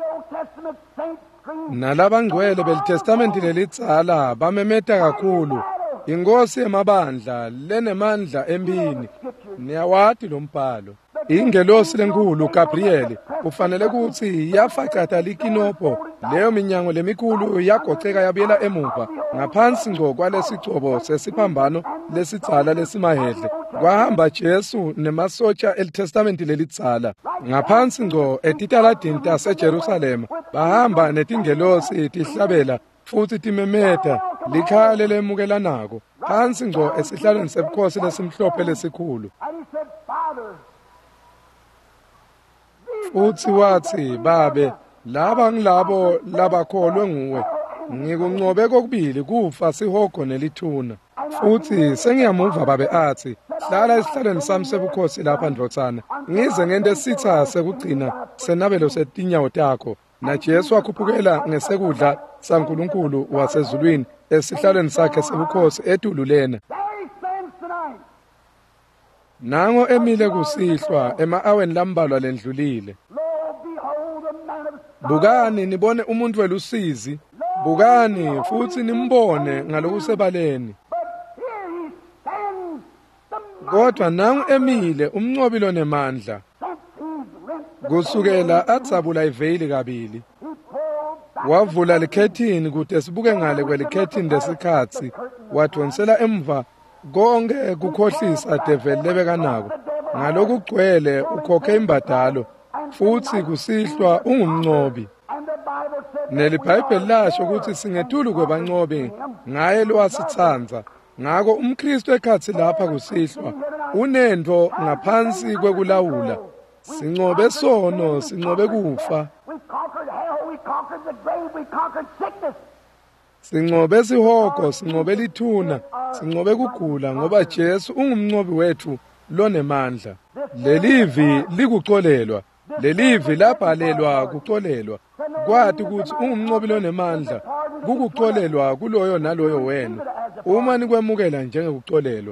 Nalabangcwele belitestamenti lelitsala bamemeta kakhulu, inkosi yemabandla lenemandla empini. Niyawati lo mbhalo. Ingelosi lenkulu Gabriel kufanele ukuthi yafacata likinopho leyo minyango lemikhulu yagoceka yabuyela emuva ngaphansi ngco kwalesigcobo sesiphambano lesitsala lesimahedle. Kwahamba Jesu nemasotsha elitestamenti lelitsala ngaphansi ngco etitaladini taseJerusalema, bahamba netingelosi tihlabela futhi timemeta likhale lemukelanako phansi ngco esihlalweni sebukhosi lesimhlophe lesikhulu. Uthi wathi, babe, laba ngilabo labakholwe nguwe, ngikuncobe kokubili kufa sihogo nelithuna. Futhi sengiyamuva babe athi, hlala esihlalweni sami sebukhosi lapha ndvotsana, ngize ngento esitha sekugcina senabelo setinyawo takho. Na Jesu wakhuphukela ngesekudla saNkulunkulu wasezulwini esihlalweni sakhe sebukhosi etulu lena. Nango emile kusihlwa ema-aweni lambalwa lendlulile. Bukani nibone umuntu welusizi, bukani futhi nimbone ngalokusebaleni. Kodwa nangu emile umncobi lonemandla, kusukela atsabula iveyili kabili. Wavula likhethini kude sibuke ngale kwelikhethini lesikhatsi, wadonsela emva konke kukhohlisa develi lebekanako. Ngalokugcwele ukhokhe imbadalo, futhi kusihlwa ungumncobi. NeliBhayibheli lasho ukuthi singethulu kwebancobi ngaye lowasitsanza. Ngako umKristu ekhathi lapha kusihlwa unento ngaphansi kwekulawula. Sincobe sono, sincobe kufa. Sincobe sihogo, sincobe lithuna, sincobe kugula ngoba Jesu ungumncobi wethu lonemandla. Lelivi likucolelwa, lelivi labhalelwa kucolelwa. Kwathi ukuthi ungumncobi lonemandla kukucolelwa kuloyo naloyo wena uma nikwemukela njengekucolelwa.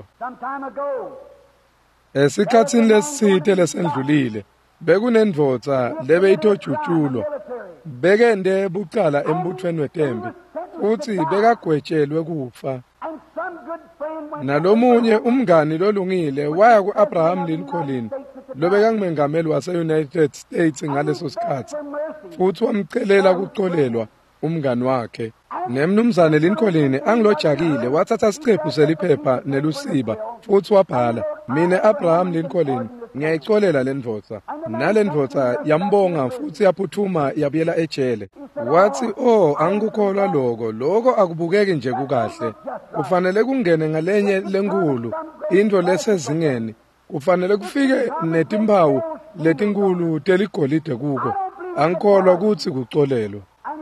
Esikhathini lesithe lesendlulile bekunendvodza lebeyithojutshulwa, bekende bucala embuthweni wetembi futhi bekagwetshelwe kufa. Nalomunye umngani lolungile waya ku-Abraham Lincoln lobekangumengameli wase-United States ngaleso sikhathi futhi wamcelela kucolelwa umngani wakhe. Nemnumzane Lincoln angilojakile wathatha isicephu seliphepha nelusiba futhi wabhala, mina Abraham Lincoln ngiyayicolela lendvodza nalendvodza yambonga futhi yaphuthuma yabuyela ejele wathi oh angikukholwa lokho lokho akubukeki nje kukahle kufanele kungene ngalenye lenkulu into lesezingeni kufanele kufike netimpawu letinkulu teligolide kuko angikholwa ukuthi kucolelwa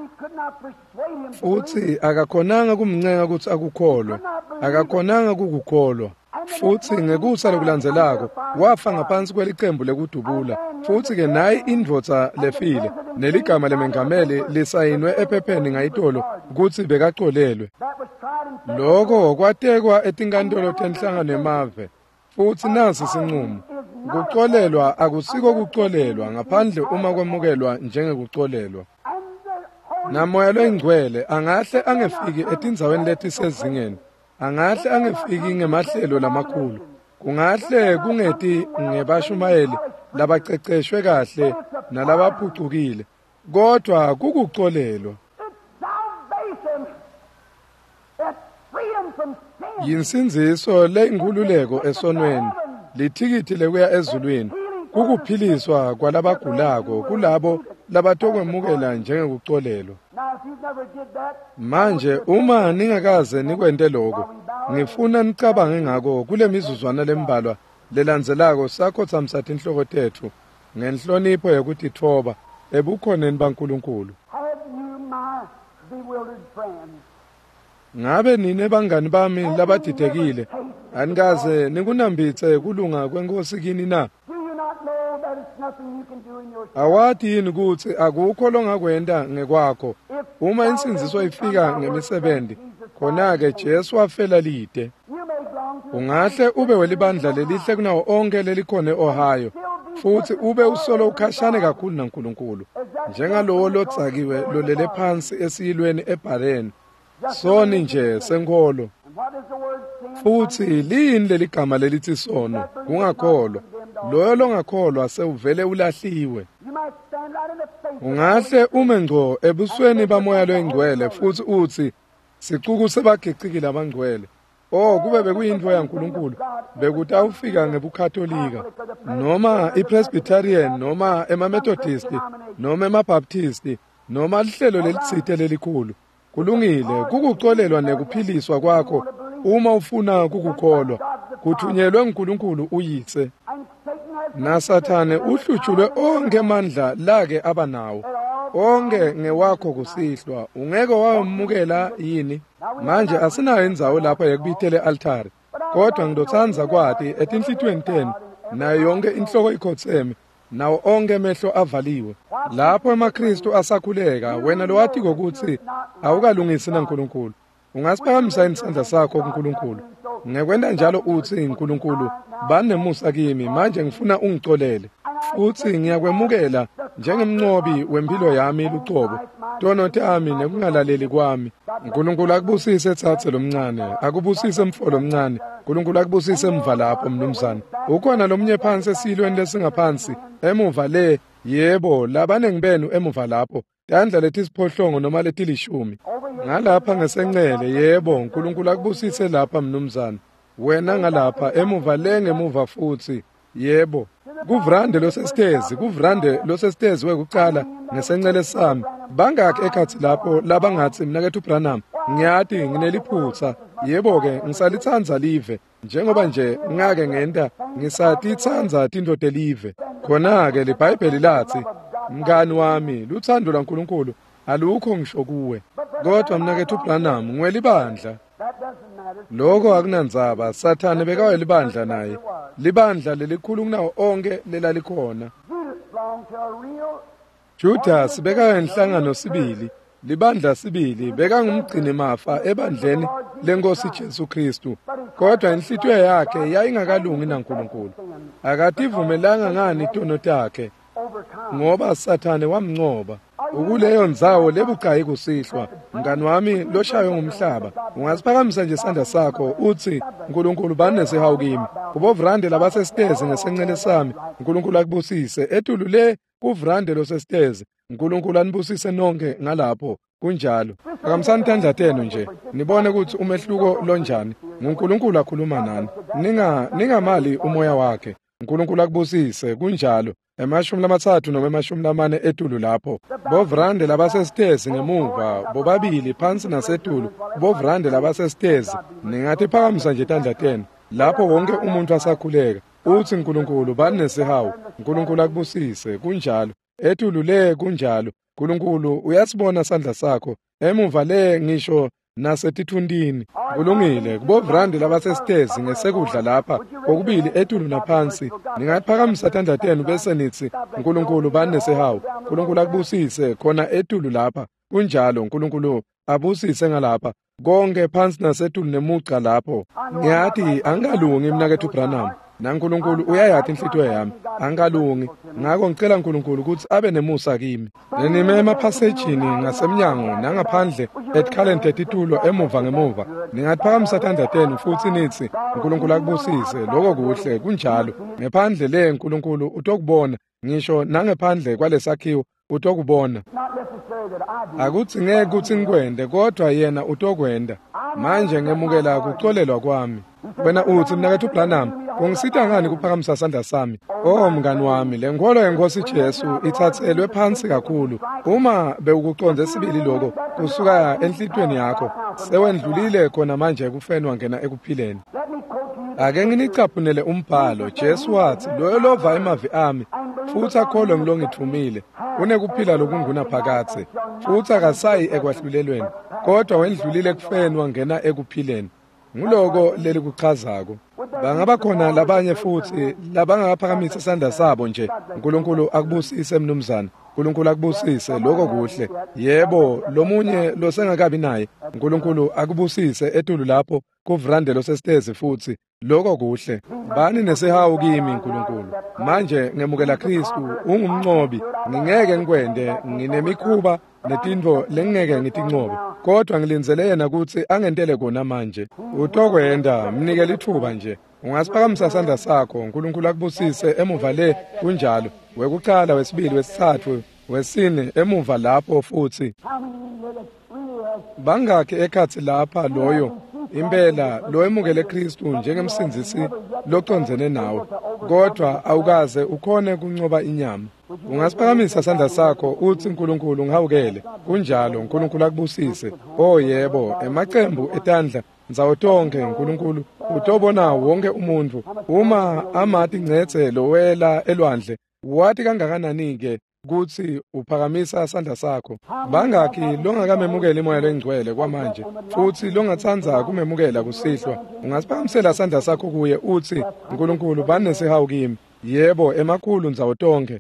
futhi akakhonanga kumncenga ukuthi akukholwe akakhonanga kukukholwa futhi ngekusa lokulandzelako wafa ngaphansi kweliqembu lekudubula futhi ke nayi indvodza lefile neligama lemengameli lisayinwe ephepheni ngayitolo ukuthi bekacolelwe lokho kwatekwa etinkantolo tenhlangano yemave futhi nasi sinqumo kucolelwa akusiko kucolelwa ngaphandle uma kwemukelwa njengekucolelwa namoya loyingcwele angahle angefiki etindzaweni letisezingeni angahle angefiki ngemahlelo lamakhulu kungahle kungeti ngebashumayeli labaceceshwe kahle nalabaphucukile kodwa kukucolelwa yinsinziso leyinkululeko esonweni lithikithi lekuya ezulwini kukuphiliswa kwalabagulako kulabo labatokwemukela njengekucolelwa manje uma ningakaze nikwente lokho ngifuna nicabange ngako kule mizuzwana lembalwa lelandzelako sakho tsamsatha inhloko tethu ngenhlonipho yokuthi thoba ebukhoneni baNkulunkulu ngabe nine bangani bami labadidekile anikaze nikunambitse kulunga kwenkosi kini na awati yini ukuthi akukho longakwenda ngekwakho uma insinziso ifika ngemisebenzi khona-ke Jesu wafela lide ungahle ube welibandla lelihle kunawo onke lelikhone Ohio futhi ube usolo ukhashane kakhulu naNkulunkulu njengalowo lodzakiwe lolele phansi esiyilweni eBhareni soni nje senkolo futhi lini leligama lelithi sono kungakholwa loyo longakholwa sewuvele ulahliwe ungahle ume ngco ebusweni bamoya loyingcwele futhi uthi sicuku sebagecikile abangcwele oh kube bekuyinto yaNkulunkulu bekuthi awufika ngebukatolika noma iPresbyterian noma emaMethodist noma emaBaptist noma lihlelo lelisithe lelikhulu kulungile kukucolelwa nekuphiliswa kwakho uma ufuna kukukholwa kuthunyelwe uNkulunkulu uyise naSathane uhlutshulwe onke amandla lake abanawo onke ngewakho kusihlwa ungeke wamukela yini manje asinayo indzawo lapha yekubithele altare kodwa ngidothanza kwati etinhlitweni tenu nayo yonke inhloko ikhotseme nawo onke emehlo avaliwe lapho emaKristu asakhuleka wena lowathi ukuthi awukalungisi naNkulunkulu ungasiphakamisa isandla sakho kuNkulunkulu ngekwenda njalo uthi uNkulunkulu banemusa kimi manje ngifuna ungicolele futhi ngiyakwemukela njengemnqobi wempilo yami lucobo tono tami nekungalaleli kwami uNkulunkulu akubusise ethathe lomncane akubusise umfolo omncane uNkulunkulu akubusise emva lapho mnumzane ukhona lomnye phansi esilweni lesingaphansi emuva le yebo labanengi benu emuva lapho yandla lethi siphohlongo noma lethi lishumi ngalapha ngesenqele yebo uNkulunkulu akubusise lapha mnumzane wena ngalapha emuva le ngemuva futhi yebo kuvrande losesitezi kuvrande losesitezi wekuqala ngesenqele sami bangaki ekhathi lapho labangathi mina kethu Branham ngiyathi ngineliphutsa yebo ke ngisalithanda live njengoba nje ngake ngenta ngisatithandza tindoda live khona ke liBhayibheli lathi mngani wami luthando laNkulunkulu alukho ngisho kuwe kodwa mina kethu Branham ngwelibandla lokho akunanzaba Sathane bekawe libandla naye libandla lelikhulu kunawo onke lelalikhona Judas bekawe inhlangano sibili libandla sibili beka ngumgcini mafa ebandleni lenkosi Jesu Kristu kodwa inhlithiyo yakhe yayingakalungi naNkulunkulu akativumelanga ngani itono takhe ngoba Sathane wamncoba ukuleyo ndzawo lebucayi kusihlwa mngani wami loshayo ngumhlaba ungasiphakamisa nje isandla sakho uthi uNkulunkulu banesihawu kimi kubovrande labasesitezi ngesenqele sami uNkulunkulu akubusise etulu le kuvrande losesitezi uNkulunkulu anibusise nonke ngalapho kunjalo akamsanithanda tenu nje nibone ukuthi umehluko lonjani uNkulunkulu akhuluma nani ninga ningamali umoya wakhe uNkulunkulu akubusise kunjalo emashumi lamathathu noma emashumi lamane etulu lapho bovrande labasesitezi ngemuva bobabili phansi nasetulu bovrande labasesitezi ningathi phakamisa nje tandla tenu lapho wonke umuntu asakhuleka uthi uNkulunkulu bani nesihawu uNkulunkulu akubusise kunjalo etulu le kunjalo uNkulunkulu uyasibona sandla sakho emuva le ngisho nasetithundini kulungile kubovrande labasesitezi ngesekudla lapha kokubili etulu naphansi ningaphakamisa tandla tenu bese nithi uNkulunkulu bani nesihawu uNkulunkulu akubusise khona etulu lapha kunjalo uNkulunkulu abusise ngalapha konke phansi nasetulu nemuca lapho ngiyathi angalungi mnakethu Branham naNkulunkulu uyayathi inhlithiyo yami angalungi ngakho ngicela uNkulunkulu ukuthi abe nemusa kimi nenime emaphasejini ngasemnyango nangaphandle etikhalente titulo emuva ngemuva ningatiphakamisa tandla tenu futhi nithi uNkulunkulu akubusise lokho kuhle kunjalo ngephandle le uNkulunkulu utokubona ngisho nangephandle kwalesakhiwo utokubona akuthi ngeke ukuthi ngikwende kodwa yena utokwenda manje ngemukela kuxolelwa kwami wena uthi mnakethu Branham kungisita ngani kuphakamisa sandla sami oh mngani wami le nkolo yenkosi Jesu ithathelwe phansi kakhulu uma bewukuconze sibili lokho kusuka enhlitweni yakho sewendlulile khona manje kufeni wangena ekuphileni ake nginicaphunele umbhalo Jesu wathi loyo lova emavi ami futhi akholwe ngilongithumile unekuphila lokunguna phakathi futhi akasayi ekwahlulelweni kodwa wendlulile kufeni wangena ekuphileni nguloko leli kuchazako bangaba khona labanye futhi labangaphakamisa isandla sabo nje uNkulunkulu akubusise mnumzana uNkulunkulu akubusise lokho kuhle yebo lomunye losengakabi naye uNkulunkulu akubusise etulu lapho kuvrande losesitezi futhi lokho kuhle bani nesihawu kimi uNkulunkulu manje ngemukela Kristu ungumncobi ngingeke ngikwende nginemikhuba netindvo lengeke ngitincobe kodwa ngilinzele yena ukuthi angentele kona manje utokwenda mnikele ithuba nje ungasiphakamisa sandla sakho uNkulunkulu akubusise emuva le kunjalo wekuqala wesibili wesithathu wesine emuva lapho futhi bangakhe ekhathi lapha loyo impela lo emukele Kristu njengemsindisi locondzene nawe kodwa awukaze ukhone kuncoba inyama ungasiphakamisa sandla sakho uthi uNkulunkulu ngihawukele kunjalo uNkulunkulu akubusise oh yebo emaqembu etandla nzawotonke uNkulunkulu utobona wonke umuntu uma amathi ngcethe lowela elwandle wathi kangakanani ke kuthi uphakamisa sandla sakho bangakhi longakamemukela imoya lengcwele kwamanje futhi longathanza kumemukela kusihlwa ungasiphakamisela sandla sakho kuye uthi uNkulunkulu bani nesihawu kimi yebo emakhulu nzawotonke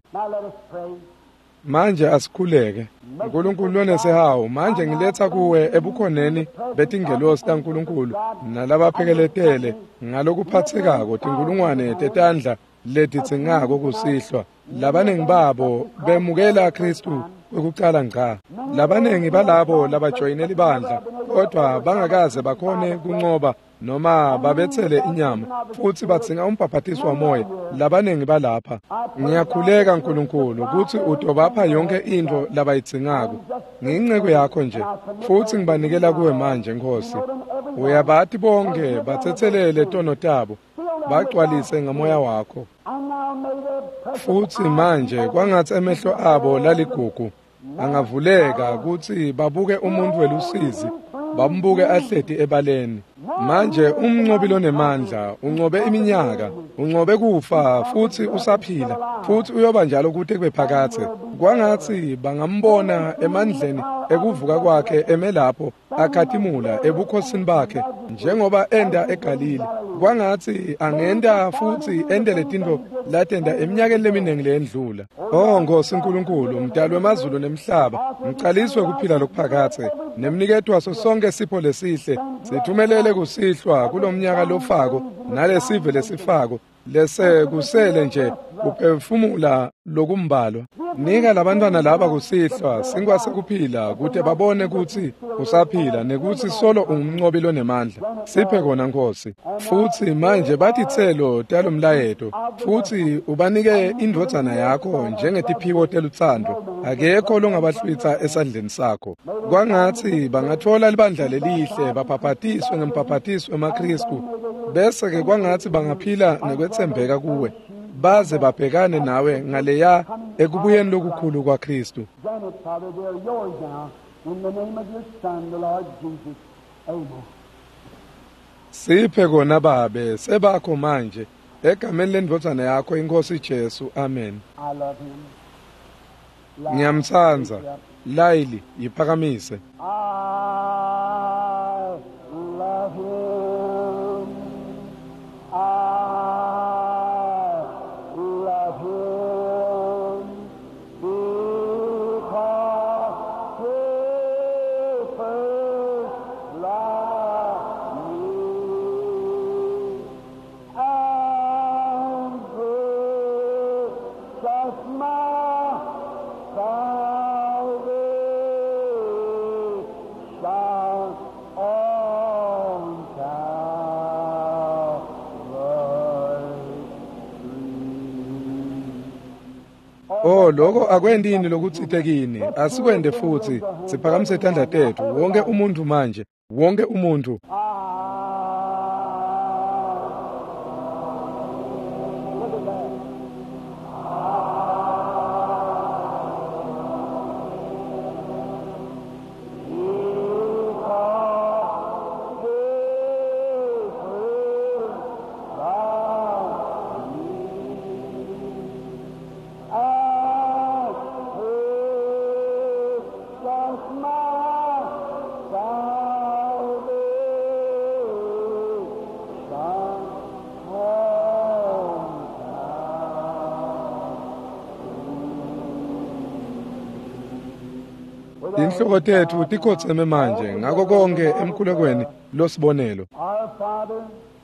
manje asikhuleke uNkulunkulu lonesihawu manje ngiletha kuwe ebukhoneni betingelosi kaNkulunkulu nalabaphekeletele ngalokuphathekako tinkulungwane tetandla letitsingako kusihlwa labanengi babo bemukela Kristu ukucala ngqa labanengi balabo labajoyinela ibandla kodwa bangakaze bakhone kuncoba noma babethele inyama futhi batsinga umbhaphathiso wamoya labanengi balapha ngiyakhuleka uNkulunkulu ukuthi utobapha yonke into labayitsingako nginqeko yakho nje futhi ngibanikela kuwe manje Nkosi uyabathi bonke bathethelele tono tabo bagcwalise ngamoya wakho futhi manje kwangathi emehlo abo laligugu angavuleka ukuthi babuke umuntu welusizi bambuke ahleti ebaleni manje umncobi lonemandla uncobe iminyaka uncobe kufa futhi usaphila futhi uyoba njalo kuthi kube phakathe kwangathi bangambona emandleni ekuvuka kwakhe emelapho akhathimula ebukhosini bakhe njengoba enda eGalile kwangathi angenda futhi endele tinto latenda eminyakeni leminengi lendlula oh Nkosi uNkulunkulu mdali wemazulu nemhlaba ngicaliswe kuphila lokuphakathe nemniketwa so sonke sipho lesihle sithumelele kusihlwa kulomnyaka lofako nalesive lesifako lese kusele nje uphefumula lokumbalwa nika labantwana laba kusihlwa sinkwase kuphila kude babone ukuthi usaphila nekuthi solo ungumncobi lonemandla siphe kona Nkosi futhi manje bathi thelo talomlayeto futhi ubanike indvodzana yakho njengetiphiwo telutsando akekho longabahlwitha esandleni sakho kwangathi bangathola libandla lelihle baphaphatiswe ngempaphatiswe maKristu bese ke kwangathi bangaphila nekwethembeka kuwe baze babhekane nawe ngaleya ekubuyeni lokukhulu kwaKristu. Grant it, Father, they're yours now. In the name of your Son, the Lord Jesus. Amen. Siphe kona babe sebakho manje egameni lendvodana yakho inkosi Jesu. Amen. I love him. Love Ngiyamthanza. him. Layili yiphakamise. I love him. I love him because he first loved me and purchased my Oh lokho akwendini lokuthithekini asikwende futhi siphakamise isandla tethu wonke umuntu manje wonke umuntu. Inhloko tethu tikhotheme manje ngakho konke emkhulekweni losibonelo. Our Father,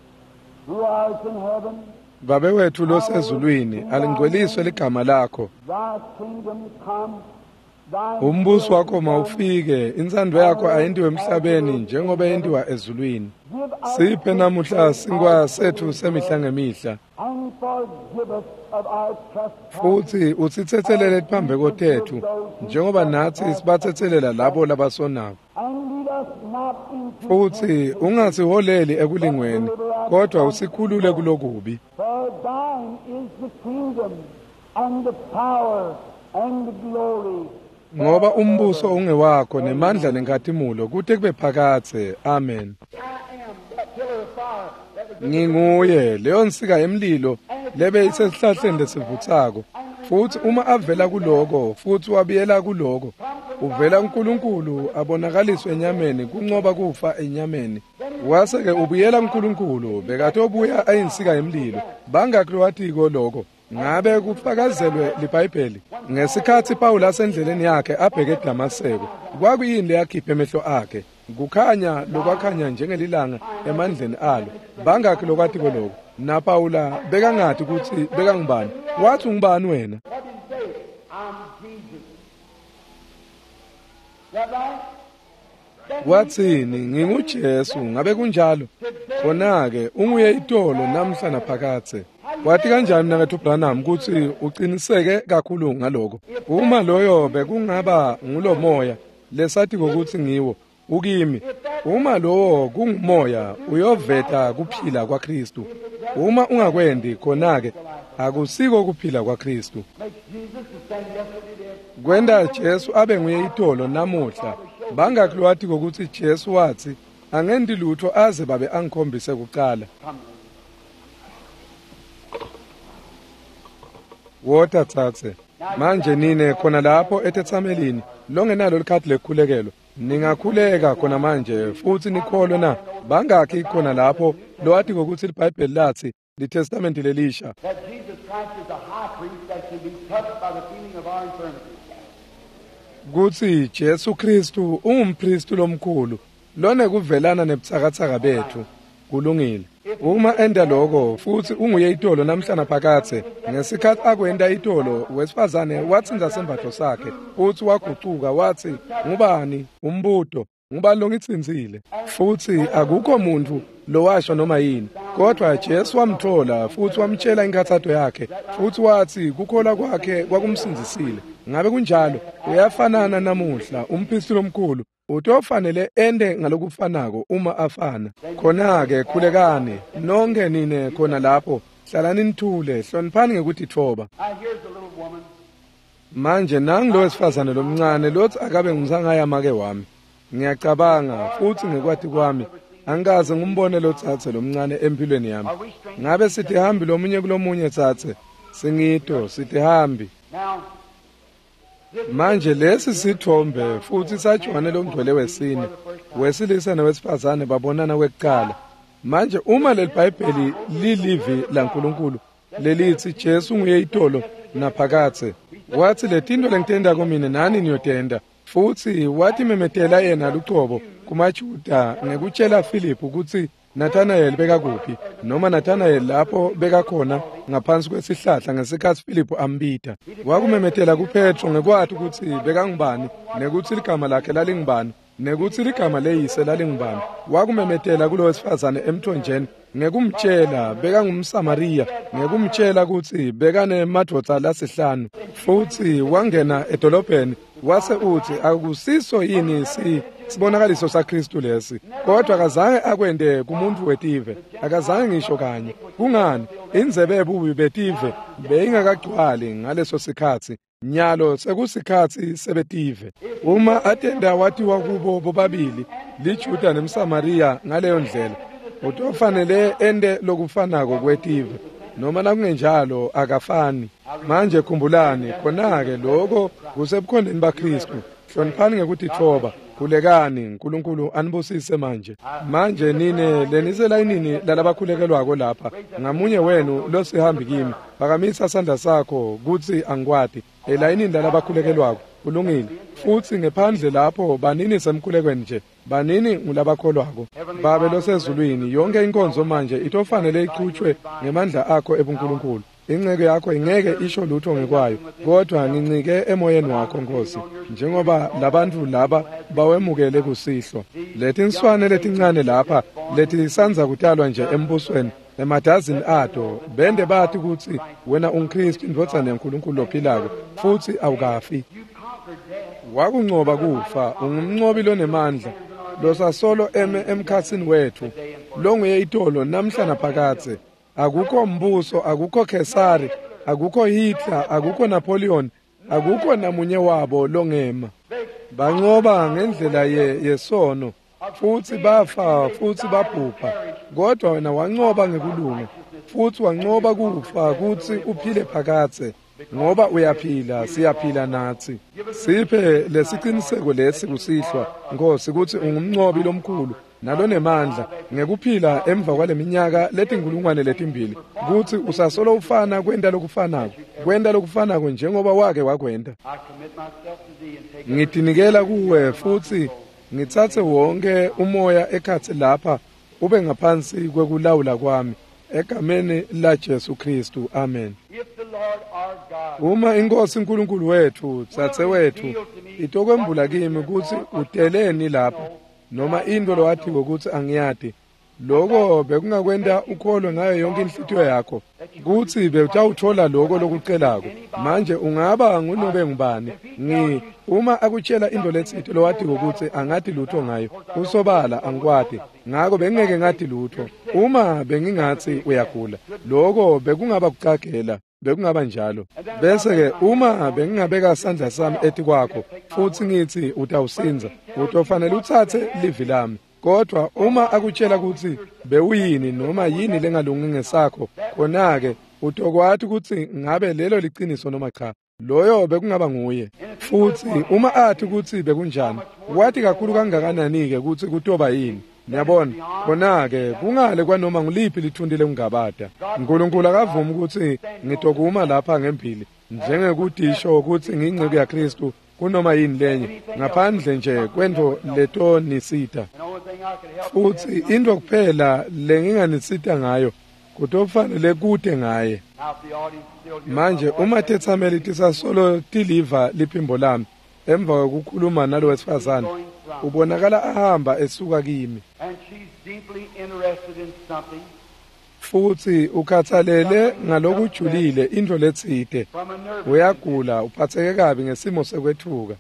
who art in heaven, Babe wethu losezulwini alingcweliswe ligama lakho. thy kingdom come, thy Umbuso wakho mawufike, insandvo yakho ayendiwe emhlabeni njengoba yendiwa ezulwini. give us Siphe namuhla sinkwa sethu semihla ngemihla. and forgive us of our trespasses. Futhi usithethelele phambeko tethu njengoba nathi sibathethelela labo labasonako. And lead us not into Futhi ungasiholeli ekulingweni kodwa usikhulule kulokubi. for thine is the kingdom and the power and the glory. Ngoba umbuso ungewakho nemandla nenkazimulo kude kube phakathe. Amen. I am that pillar of fire that was Nginguye leyo nsika yemlilo lebe isesihlahleni lesivuthako. Futhi uma avela kuloko futhi wabiyela kuloko uvela uNkulunkulu abonakaliswe enyameni kuncoba kufa enyameni. Wase ke ubuyela uNkulunkulu bekathi obuya ayinsika yemlilo. Bangakho wathiko lokho. Ngabe kufakazelwe liBhayibheli ngesikhathi Paul asendleleni yakhe abheke eDamaseko kwakuyini leyakhipha emehlo akhe kukhanya lokwakhanya njengelilanga emandleni alo. Bangakho lokwathi koloko na Paula bekangathi ukuthi bekangibani wathi ungibani wena. What did he say? I'm Jesus. Is that right? That Wathini nginguJesu ngabe kunjalo khona ke unguye itolo namhla naphakathe. Wathi kanjani mnakethu Branham ukuthi uqiniseke kakhulu ngaloko uma loyo bekungaba ngulomoya lesathi ukuthi ngiwo ukimi uma lowo kungumoya uyoveta kuphila kwaKristu uma ungakwendi khona ke akusiko kuphila kwaKristu. makes Jesus the same yesterday did. Kwenda Jesu abe nguye itolo namuhla bangakho wathi ukuthi Jesu wathi angendi lutho aze babe angikhombise kuqala. Wota thathe manje nine khona lapho eTestamelini longenalo likhadi lekhulekelo ningakhuleka khona manje futhi nikholwe na bangakhi khona lapho lowathi ukuthi iBhayibheli lathi liTestamenti lelisha That Jesus Christ is a high priest that can be touched by the feeling of our infirmities. kuthi Jesu Kristu ungumpristi lomkhulu lone kuvelana nebuthakathaka bethu kulungile uma enda lokho futhi unguye itolo namhlanje phakathe ngesikhathi akwenda itolo wesifazane wathinza sembatho sakhe futhi wagucuka wathi ngubani umbudo nguba lo ngitsinzile futhi akukho umuntu lowasho noma yini kodwa Jesu wamthola futhi wamtshela inkathatho yakhe futhi wathi kukholwa kwakhe kwakumsinzisile. Ngabe kunjalo uyafanana namuhla umphristi lomkhulu utofanele ende ngalokufanako uma afana khona ke khulekani nonke nine khona lapho hlalani nithule hloniphani ngekuthi thoba. Now here's the little woman. Manje nangi lo wesifazane lomncane lothi akabe ngizangayama-ke wami. Ngiyacabanga futhi ngekwathi kwami angikaze ngumbone lo Tsatse lomncane empilweni yami. Ngabe sithi hambi lomunye kulomunye Tsatse singito sithi hambi. Now Manje lesi sithombe futhi saJohane lomgcwele wesine wesilisa nowesifazane babonana kwekuqala. Manje uma leli Bhayibheli lilivi laNkulunkulu lelithi Jesu nguye itolo naphakathe, wathi letinto lengitenda kumina nani niyotenda, futhi wathi memethela yena luqobo kumaJuda ngekutshela Philip ukuthi Nathanael beka kuphi, noma Nathanael lapho beka khona ngaphansi kwesihlahla ngesikhathi Philip ambita. Wakumemethela kuPetro ngekwathi ukuthi beka ngubani nekuthi ligama lakhe lalingubani nekuthi ligama leyise lalingubani. Wakumemethela kulo wesifazane emthonjeni ngekumtshela beka ngumSamariya, ngekumtshela ukuthi beka nemadoda lasihlanu. Futhi wangena edolobheni wase uthi akusiso yini si sibonakaliso saKristu lesi, kodwa akazange akwende kumuntu wetive, akazange ngisho kanye. Kungani? Indlebe ebubi betive beyingakagcwali ngaleso sikhathi, nyalo sekusikhathi sebetive. Uma atenda wathi wakubo bobabili liJuda nemSamariya ngaleyo ndlela, utofanele ende lokufanako kwetive, noma nakungenjalo akafani. Manje khumbulani khona-ke lokho kusebukhondeni baKristu. Hloniphani ngekuthi thoba, khulekani, uNkulunkulu anibusise manje. Manje nine leniselayinini lalabakhulekelwako lapha, ngamunye wenu losihambi kimi, phakamisa isandla sakho kuthi angikwati elayinini lalabakhulekelwako. Kulungile. Futhi ngephandle lapho banini semkhulekweni nje, banini ngulabakholwako. Babe losezulwini, yonke inkonzo manje itofanele iqhutshwe ngemandla akho ebuNkulunkulu. Inceke yakho ingeke isho lutho ngekwayo, kodwa ngincike emoyeni wakho Nkosi, njengoba labantu laba bawemukele kusihlo. Lethi inswane letincane lapha lethi sanza kutalwa nje embusweni emadazini ato bende bathi ukuthi wena uNkristu indodana yaNkulunkulu lophilako futhi awukafi. Wakuncoba kufa, ungumncobi lonemandla, losasolo eme emkhatsini wethu, longuye itolo namhla naphakathe. Akukho mbuso, akukho Kesari, akukho Hitler, akukho Napoleon, akukho namunye wabo longema. Bancoba ngendlela ye yesono, futhi bafa futhi babhubha. Kodwa wena wancoba ngekulunga, futhi wancoba kufa ukuthi uphile phakathe. Ngoba uyaphila, siyaphila nathi. Siphe lesiqiniseko lesi kusihlwa Nkosi ukuthi ungumncobi lomkhulu nalo nemandla ngekuphila emva kwale minyaka letingulungwane letimbili, ukuthi usasolo ufana kwenda lokufanako, kwenda lokufanako njengoba wake wakwenda. Ngitinikela kuwe futhi ngithathe wonke umoya ekhathi lapha ube ngaphansi kwekulawula kwami egameni la Jesu Kristu. Amen. Uma inkosi uNkulunkulu wethu Tsatse wethu itokwembula kimi ukuthi uteleni lapha, noma into lo wathi ukuthi angiyadi, lokho bekungakwenda ukholwe ngayo yonke inhlitiyo yakho kuthi bewutawuthola lokho lokucelako. Manje ungaba ngunobe ngubani ngi uma akutshela into letsithi lo wathi ukuthi angadi lutho ngayo, usobala angikwadi, ngako bengeke ngadi lutho. Uma bengingathi uyagula, lokho bekungaba kucagela, bekungaba njalo. Bese-ke uma bengingabeka isandla sami ethi kwakho futhi ngithi utawusinza, utofanele uthathe livi lami. Kodwa uma akutshela ukuthi bewuyini noma yini lengalungi ngesakho, khona-ke utokwathi ukuthi ngabe lelo liqiniso noma cha, loyo bekungaba nguye. Futhi uma athi ukuthi bekunjani, wathi kakhulu kangakanani-ke ukuthi kutoba yini. Niyabona, khona-ke kungale kwanoma nguliphi lithundile kungabada. uNkulunkulu akavumi ukuthi ngitokuma lapha ngempili njengekudisho ukuthi ngingceke yaKristu kunoma yini lenye ngaphandle nje kwento letonisita. Futhi into kuphela lenginganisita ngayo kutofanele kude ngaye. Manje uma tethameli tisasolo tiliva liphimbo lami emva kokukhuluma nalo wesifazane, ubonakala ahamba esuka kimi. Futhi ukhathalele ngalokujulile into letsite, uyagula uphatheke kabi ngesimo sekwethuka.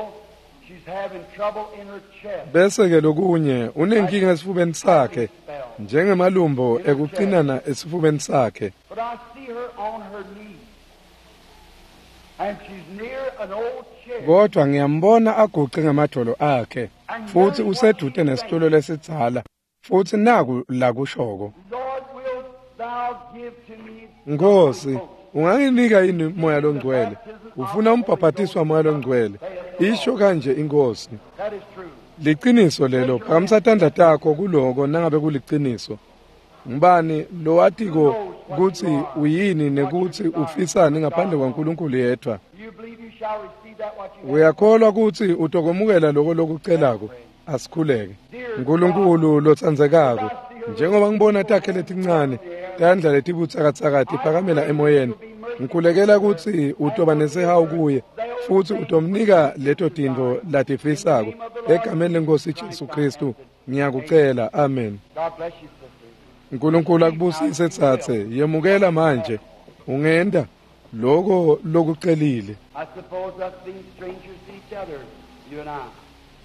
Bese ke lokunye unenkinga esifubeni sakhe, njengemalumbo ekuqinana esifubeni sakhe. But I see her on her knees. And she's near an old chair. Kodwa ngiyambona aguqe ngamadolo akhe futhi usedude nesitulo lesitsala futhi naku la kushoko. Lord, wilt thou give to me Nkosi, unganginika yini moya longcwele? Ufuna umbhaphathiso wamoya longcwele? Isho kanje inkosi. that is true. Liqiniso lelo, phakamisa tandla takho kuloko nangabe kuliqiniso. Ngubani lo watiko kuthi uyini nekuthi ufisani ngaphandle kwaNkulunkulu yedwa? You believe you shall receive that what you have. Uyakholwa ukuthi utokomukela lokho lokucelako? Asikhuleke. Nkulunkulu lotsandzekako, njengoba ngibona takhe letincane tandla letibutsakatsaka tiphakamela emoyeni, ngikhulekela ukuthi utoba nesehawu kuye futhi utomnika leto tintfo latifisako egameni lenkosi Jesu Kristu ngiyakucela. Amen. God bless you, sister. uNkulunkulu akubusise thathe, yemukela manje ungenda lokho lokucelile. I suppose us being strangers to each other, you and I.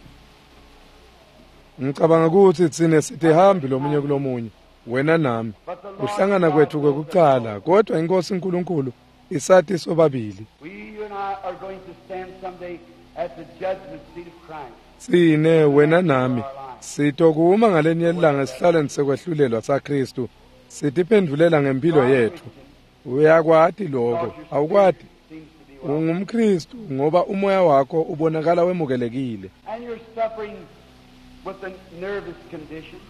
Ngicabanga ukuthi thina sithehambi lomunye kulomunye, wena nami. Uhlangana kwethu kwekuqala, kodwa inkosi uNkulunkulu isathi sobabili. We, you and I, are going to stand someday at the judgment seat of Christ. Sine wena nami sitokuma ngalenye ilanga sihlale sekwehlulelwa saKristu, sitiphendulela ngempilo yethu. Uyakwati lokho? Awukwati? Seems to be Ungumkristu ngoba umoya wakho ubonakala wemukelekile. and you're suffering with a nervous condition.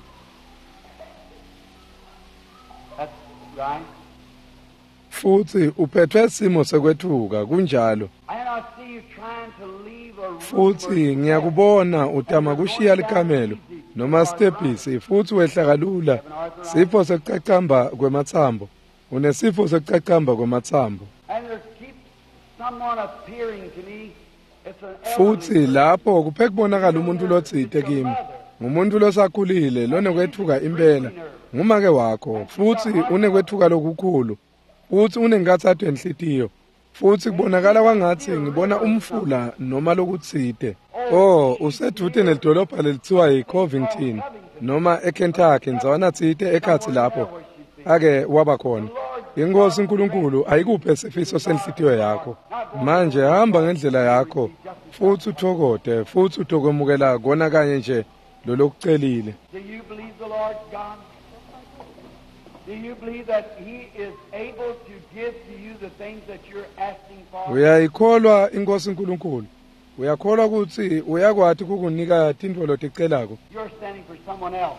That's right. Futhi uphethwe simo sekwethuka kunjalo. And I see you trying to leave a room Futhi ngiyakubona utama kushiya likamelo noma stepisi futhi wehlakalula sifo sekucacamba kwemathambo. Unesifo sekucacamba kwemathambo. and there keeps someone appearing to me. It's an Futhi elderly lapho kuphe kubonakala umuntu lotsite kimi. Ngumuntu losakhulile lonekwethuka impela. Ngumake wakho futhi unekwethuka lokukhulu. Futhi unengathathu enhlitiyo. Futhi kubonakala kwangathi ngibona umfula noma lokutsite. Oh, usedude nelidolobha lelithiwa yiCovington noma eKentucky nzawana tsite ekhathi lapho. Ake waba khona. Inkosi uNkulunkulu ayikuphe isifiso senhlitiyo yakho. Manje hamba ngendlela yakho futhi uthokode futhi utokomukela kona kanye nje lo lokucelile. Do you believe the Lord God? Do you believe that He is able to give to you the things that you're asking for? Uyayikholwa inkosi uNkulunkulu? Uyakholwa ukuthi uyakwati kukunika tintfo loticelako? You're standing for someone else.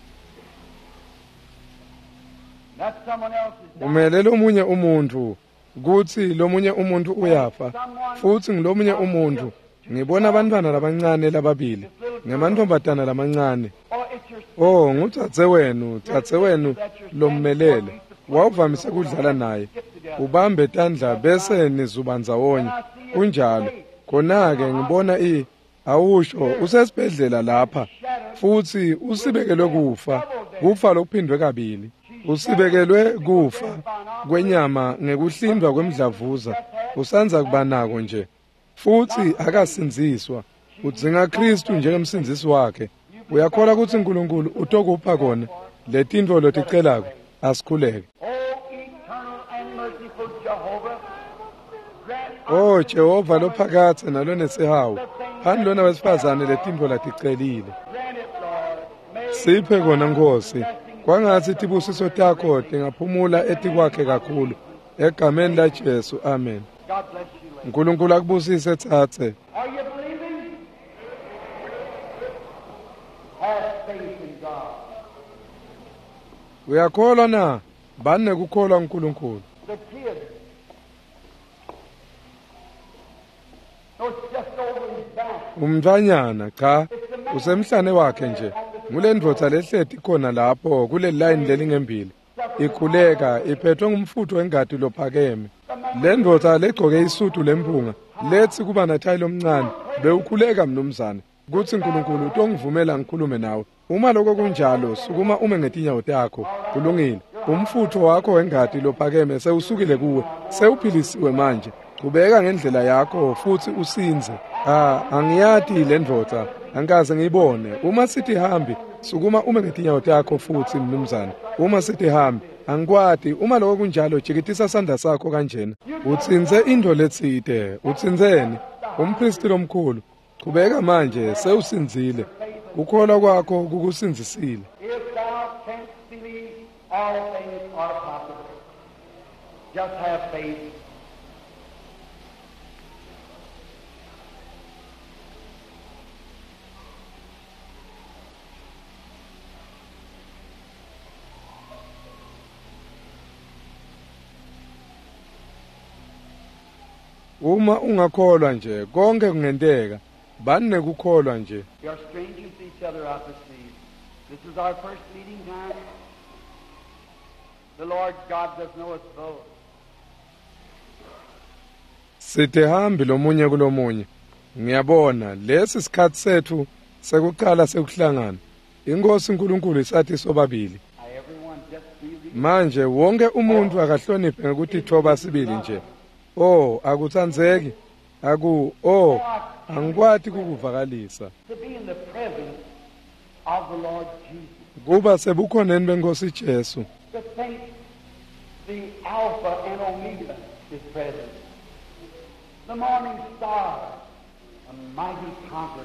That someone else is dying. Umele lomunye umuntu kuthi lomunye umuntu uyafa. Futhi ngilomunye umuntu ngibona abantwana labancane lababili ngemantombazana lamancane. Oh, it's your Oh, ngutsatse wenu, tsatse wenu lommelele. Wawuvamise kudlala naye. Ubambe tandla bese nizubanza wonye. Kunjalo. Khona-ke ngibona i awusho usesibhedlela lapha. Futhi usibekelwe kufa. Kufa lokuphindwe kabili. Usibekelwe kufa kwenyama ngekuhlindwa kwemdlavuza. Usanza kubanako nje. Futhi akasinziswa. Udzinga Kristu njengemsindisi wakhe. Uyakholwa ukuthi uNkulunkulu utokupha kona letintfo loticelako? Asikhuleke. Oh, eternal and merciful Jehovah, grant Oh Jehova lophakathe nalonesehawu, phani lona wesifazane letintfo laticelile. grant it, Lord. May Siphe kona Nkosi, kwangathi tibusiso takho tingaphumula etikwakhe kakhulu. Egameni laJesu, amen. God bless you, lady. uNkulunkulu akubusise thathe. Are you believing? Have faith in God. Uyakholwa na? Bani nekukholwa uNkulunkulu? The kid. No, it's just over his back. Umntanyana cha usemhlane wakhe nje. Ngule ndvodza lehleti khona lapho kule line lelingembili. Ikhuleka iphethwe ngumfutho wengadi lophakeme. Le ndvodza legcoke isudu lempunga lethi kuba nathayi lomncane bewukhuleka mnumzane. Kuthi uNkulunkulu utongivumela ngikhulume nawe. Uma lokho kunjalo sukuma ume ngetinyawo takho. Kulungile. Umfutho wakho wengadi lophakeme sewusukile kuwe. Sewuphilisiwe manje. Qhubeka ngendlela yakho futhi usinze. Ah, angiyati le ndvodza angikaze ngiyibone. Uma sithi hambi sukuma ume ngetinyawo takho futhi mnumzane. Uma sithi hambi angikwadi. Uma lokho kunjalo jikitisa sandla sakho kanjena. Utsinze into letsite. Utsinzeni umpristi lomkhulu. Qhubeka manje sewusinzile. Ukholwa kwakho kukusinzisile. If thou canst believe, all things are possible. Just have faith. Uma ungakholwa nje konke kungenteka. Bani nekukholwa nje. We are strangers to each other out the sea. This is our first meeting time. The Lord God does know us both. Sithe hambi lomunye kulomunye. Ngiyabona lesi sikhathi sethu sekuqala sekuhlangana. Inkosi uNkulunkulu isathi sobabili. Everyone just be Manje wonke umuntu akahloniphe ngokuthi thoba sibili nje. Oh, akutsandzeki. Aku oh, angikwati kukuvakalisa. to be in the presence of the Lord Jesus. Kuba sebukhoneni benkosi Jesu. To think the Alpha and Omega is present. The morning star, a mighty conqueror.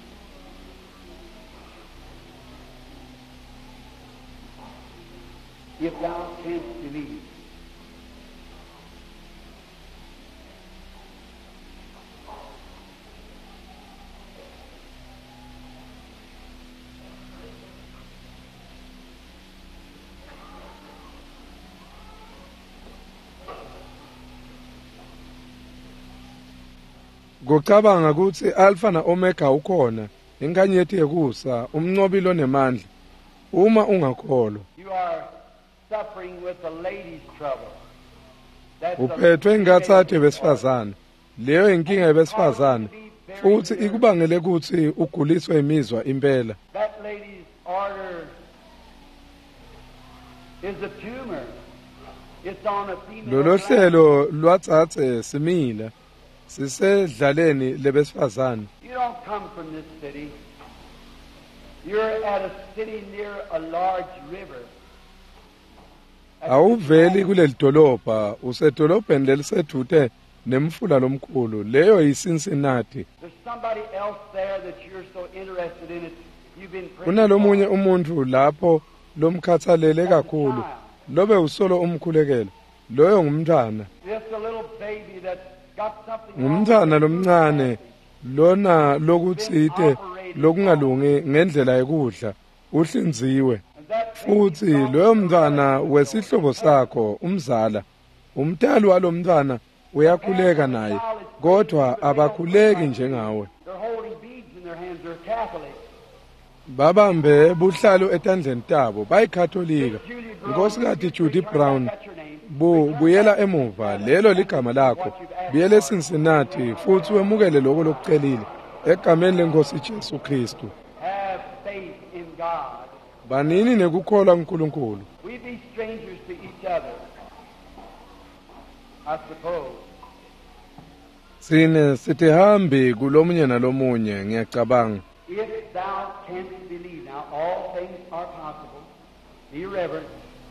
If thou canst believe. Kucabanga ukuthi Alpha na Omega ukhona, inkanyeti yekusa, umncobilo nemandla. Uma ungakholwa, You are suffering with the lady's trouble. That's uphethwe ingatsathe besifazane. Leyo inkinga yabesifazane futhi ikubangele ukuthi uguliswe imizwa impela. That lady's order is a tumor. It's on a female. Lolo hlelo lwatsatse simile. Sisedlaleni lebesifazane. You don't come from this city. You're at a city near a large river. Awuveli kuleli dolobha, usedolobheni lelisedute nemfula lomkhulu. Leyo yiCincinnati. There's somebody else there that you're so interested in it. You've been praying. Kunalomunye umuntu lapho lomkhathalele kakhulu. Lobe usolo umkhulekela. Loyo ngumntana. Just a little baby that got something. Ngumntana lomncane lona lokutsite lokungalungi ngendlela yekudla uhlinziwe. Futhi loyo mntana wesihlobo sakho umzala umdali walomntana uyakhuleka naye kodwa abakhuleki njengawe. They're holding beads in their hands. They're Catholic. Babambe buhlalo etandleni tabo bayikatholika. Nkosikazi Judy Brown That's your name. bu buyela emuva lelo ligama lakho buyele eCincinnati futhi wemukele lokho lokucelile egameni lenkosi Jesu Kristu. Have faith in God. Banini nekukholwa uNkulunkulu. We be strangers to each other, I suppose. Sine sithi hambi kulomunye nalomunye ngiyacabanga. If thou canst believe, now all things are possible. Be reverent.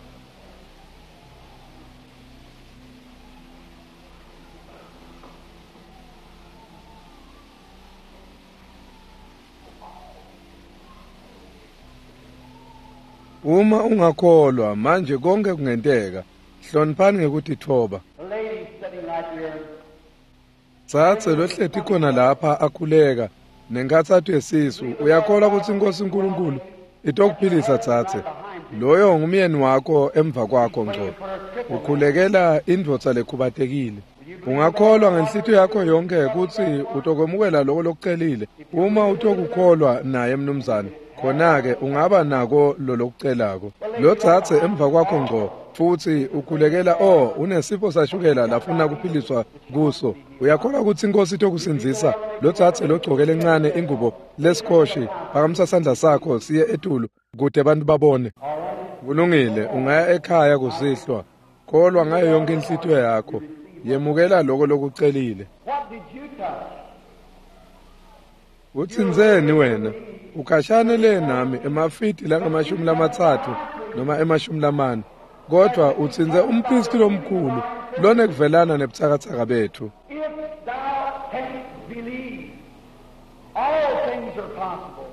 Uma ungakholwa manje konke kungenteka. Hloniphani ngekuthi thoba. The lady sitting right here. Tsatse lohlethi khona lapha akhuleka nenkatsathu yesisu. Uyakholwa ukuthi inkosi uNkulunkulu itokuphilisa tsatse. Loyo ngumyeni wakho emva kwakho ngco. Ukhulekela indvodza lekhubatekile. Ungakholwa ngenhlitiyo yakho yonke ukuthi utokwemukela lokho lokucelile. Uma utokukholwa naye mnumzane khona-ke ungaba nako lo lokucelako. Lo tsatse emva kwakho ngco futhi ukhulekela oh unesifo sashukela lafuna kuphiliswa kuso. Uyakholwa ukuthi inkosi itokusinzisa. Lo tsatse logcokela encane ingubo lesikhoshi phakamisa sandla sakho siye etulu kude abantu babone. Kulungile ungaya ekhaya kuzihlwa. Kholwa ngayo yonke inhlitiyo yakho. Yemukela lokho lokucelile. What did you touch? Utsinzeni wena? Ukhashane le nami emafiti la ngamashumi lamathathu noma emashumi lamane. Kodwa utsinze umpristi lomkhulu lona kuvelana nebuthakathaka bethu. If thou canst believe, all things are possible.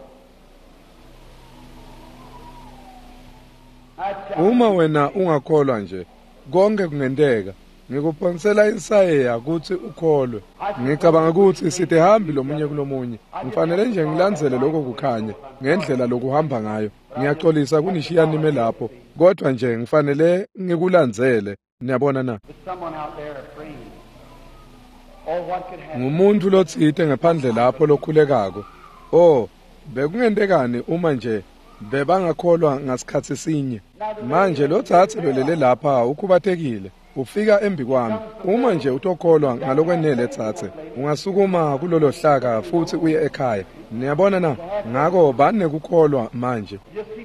Uma wena ungakholwa nje konke kungenteka. Ngikuphonsela isayeya ukuthi ukholwe. Ngicabanga ukuthi sithi hambi lomunye kulomunye. Ngifanele nje ngilandzele lokho kukhanya ngendlela lokuhamba ngayo. Ngiyaxolisa kunishiyanime lapho. Kodwa nje ngifanele ngikulandzele. Niyabona na? Ngumuntu lotsite ngaphandle lapho lokhulekako. Oh, bekungentekani uma nje bebangakholwa ngasikhathi sinye. Manje lo thathe lolele lapha ukhubatekile. Ufika embi kwami. Uma nje utokholwa ngalokwenele thathe, ungasukuma kulolo hlaka futhi uye ekhaya. Niyabona na? Ngako bane kukholwa manje.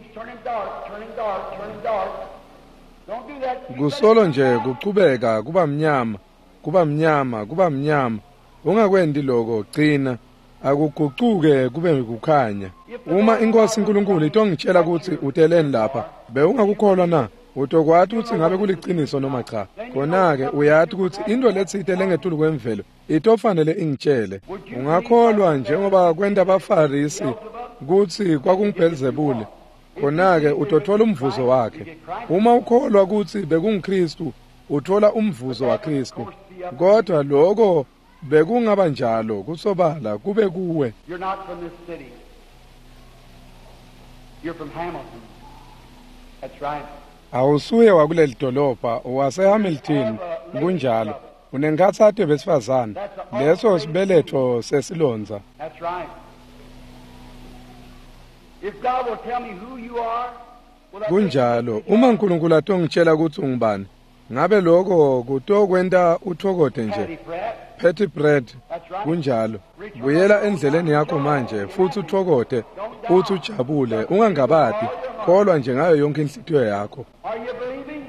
Kusolo nje kuchubeka kuba mnyama, kuba mnyama, kuba mnyama. Ungakwendi lokho gcina akuguquke kube kukhanya. Uma inkosi uNkulunkulu itongitshela ukuthi uteleni lapha, bewungakukholwa na? Utokwathi ukuthi ngabe kuliqiniso noma cha. Khona-ke uyathi ukuthi into letsite lengethulu kwemvelo itofanele ingitshele. Ungakholwa njengoba kwenda abaFarisi ukuthi kwakungibhelizebule. Khona-ke utothola umvuzo wakhe. Uma ukholwa ukuthi bekunguKristu uthola umvuzo waKristu. Kodwa lokho bekungaba njalo kusobala kube kuwe. You're not from this city. You're from Hamilton. That's right. Awusuye wakuleli dolobha waseHamilton kunjalo. Unengathathu besifazane. Leso sibeletho sesilonza. That's right. If God will tell me who you are, will that kunjalo. Uma uNkulunkulu atongitshela ukuthi ungubani, ngabe lokho kutokwenta uthokode nje. Petty bread kunjalo. Buyela endleleni yakho manje futhi uthokode futhi ujabule ungangabadi. Kholwa nje ngayo yonke inhliziyo yakho. Are you believing?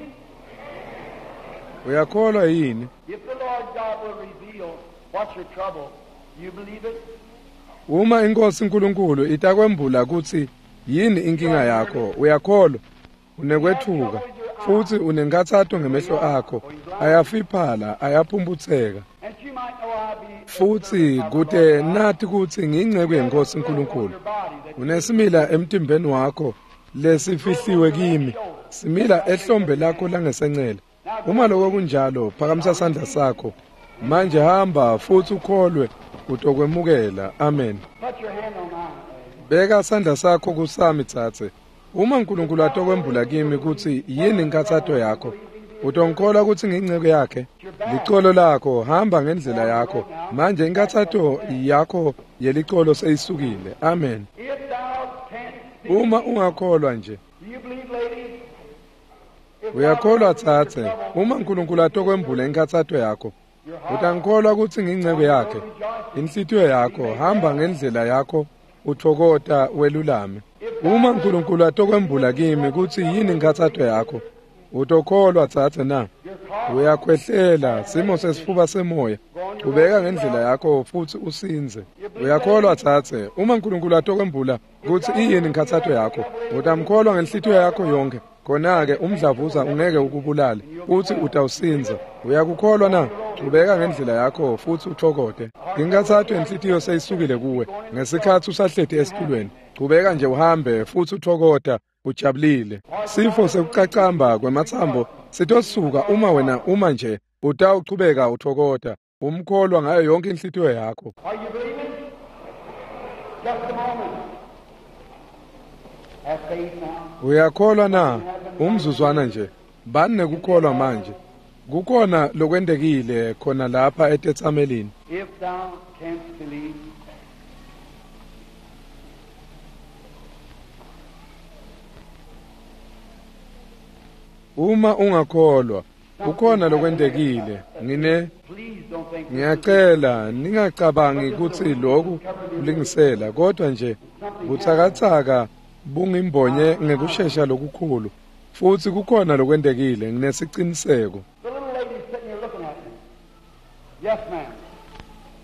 Uyakholwa yini? If the Lord God will reveal what's your trouble, you believe it? Uma inkosi uNkulunkulu itakwembula ukuthi yini inkinga yakho, uyakholwa? Unekwethuka futhi unengathatho ngemehlo akho, ayafiphala, ayaphumbutheka. And you might know I be Futhi kude nathi ukuthi ngingceke yenkosi uNkulunkulu. Unesimila emtimbeni wakho lesifihliwe kimi. Simila ehlombe lakho langesencele. Uma lokho kunjalo, phakamisa isandla sakho. Manje hamba futhi ukholwe utokwemukela. Amen. put your hand on mine. Beka isandla sakho kusami thathe. Uma uNkulunkulu atokwembula kimi ukuthi yini inkathatho yakho, utongikholwa ukuthi ngingceke yakhe. Licolo lakho hamba ngendlela yakho. Manje inkathatho yakho yelicolo seyisukile. Amen. If thou canst, Uma ungakholwa nje, do you believe, ladies? If uyakholwa thathe. Uma uNkulunkulu atokwembula inkathatho yakho, utangikholwa ukuthi ngingceke yakhe. Inhliziyo yakho hamba ngendlela yakho uthokota welulame. Uma uNkulunkulu atokwembula kimi ukuthi yini inkathatho yakho, utokholwa thathe na. Uyakhwehlela simo sesifuba semoya. Ubeka ngendlela yakho futhi usinze. Uyakholwa thathe. Uma uNkulunkulu atokwembula ukuthi iyini inkathatho yakho, utamkholwa ngenhliziyo yakho yonke. Khona-ke umdlavuza ungeke ukubulale futhi utawusinza. Uyakukholwa na? Ubeka ngendlela yakho futhi uthokode. Inkathatho enhliziyo seyisukile kuwe ngesikhathi usahleti esitulweni. Ubeka nje uhambe futhi uthokoda ujabulile. Sifo sekucacamba kwemathambo sitosisuka uma wena uma nje utawuchubeka uthokoda. Umkholwa ngayo yonke inhliziyo yakho. Are you believing? Just a moment. Have faith now. Uyakholwa na? Umzuzwana nje. Bani nekukholwa manje? Kukhona lokwendekile khona lapha eTetsamelini. If thou canst believe, Uma ungakholwa, kukhona lokwendekile. Ngine please don't think ngiyacela ningacabangi ukuthi lokhu kulingisela, kodwa nje buthakathaka bungimbonye ngekusheshsha lokukhulu. Futhi kukhona lokwendekile, nginesiciniseko. the little lady sitting here looking at me. Yes, ma'am.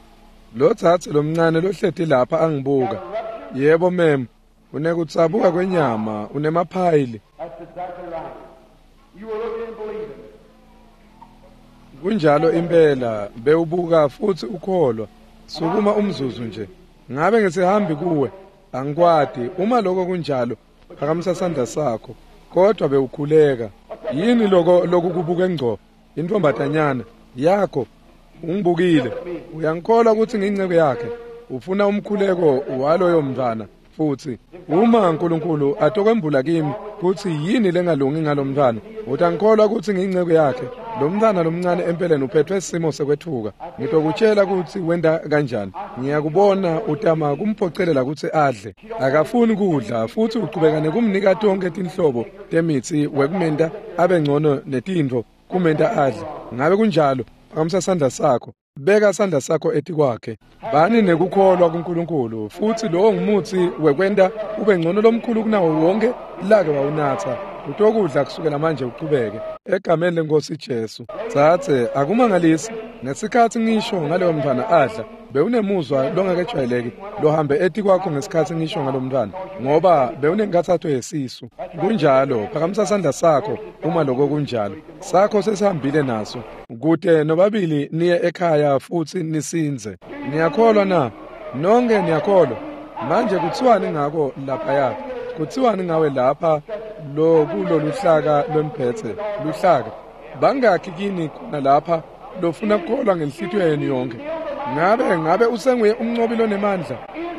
lo thathe lomncane lohleti lapha angibuka. Yebo mem, unekutsabuka kwenyama, unemaphayili. That's exactly right. You were looking and believing. Kunjalo impela, bewubuka futhi ukholwa. Sukuma umzuzu nje. Ngabe ngisihambi kuwe, angikwadi. Uma lokho kunjalo, phakamisa isandla sakho. Kodwa bewukhuleka. Yini lokho lokukubuka engco? Intombatanyana yakho ungibukile. Uyangikholwa ukuthi nginceke yakhe. Ufuna umkhuleko waloyo mntwana futhi uma uNkulunkulu atokwembula kimi ukuthi yini lengalungi ngalomntwana. Utangikholwa ukuthi nginceke yakhe. Lo mntwana lomncane empeleni uphethwe isimo sekwethuka. Ngitokutshela ukuthi wenda kanjani. Ngiyakubona utama kumphocelela ukuthi adle. Akafuni kudla futhi uqhubeka nekumnika tonke tinhlobo temithi wekumenta abengcono netindvo kumenta adle. Ngabe kunjalo, phakamisa isandla sakho. Beka isandla sakho eti kwakhe. Bani nekukholwa kuNkulunkulu futhi lo ngumuthi wekwenda ube ngcono lomkhulu kunawo wonke lake wawunatha. Utokudla kusukela manje uqhubeke egameni lenkosi Jesu. Thathe akumangalisi ngesikhathi ngisho ngaleyo mntwana adla bewunemuzwa longakejwayeleki lohambe eti kwakho ngesikhathi ngisho ngalomntwana ngoba bewunenkathatho yesisu. Kunjalo phakamisa isandla sakho uma lokho kunjalo. Sakho sesihambile naso kude nobabili niye ekhaya futhi nisinze. Niyakholwa na? Nonke niyakholwa. Manje kuthiwani ngako lapha yakho? Kuthiwani ngawe lapha lo kulo luhlaka lwemphethe luhlaka bangakhi kini khona lapha lofuna ukukholwa ngenhlithiyo yenu yonke? Ngabe ngabe usenguye umncobi lonemandla?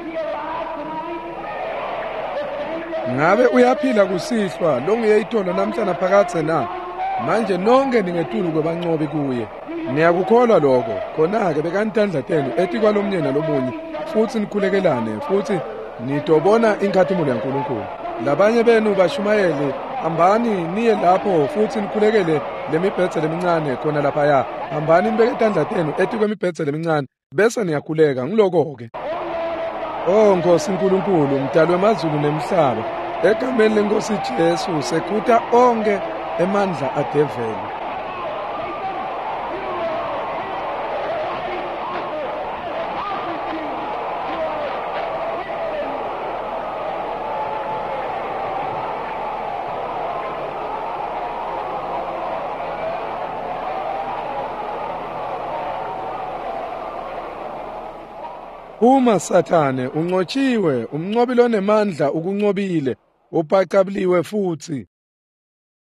Ngabe uyaphila kusihlwa longiyeyithola namhlanje phakathe na? Manje nonke ningetulu kwebancobi kuye. Niyakukholwa lokho? Khona-ke bekantandla tenu ethi kwalomnyena lomunye futhi nikhulekelane futhi nitobona inkathimulo yaNkulunkulu. Labanye benu bashumayeli hambani niye lapho futhi nikhulekele lemibhedze lemincane khona lapha ya. Hambani nibeke itandla tenu ethi kwemibhedze lemincane bese niyakhuleka ngiloko-ke. Oh Nkosi uNkulunkulu mdali wemazulu nemhlaba, egameni lenkosi Jesu sekhutha onke emandla adeveli. Uma Sathane unqotshiwe, umncobi lonemandla ukuncobile, uphacabuliwe futhi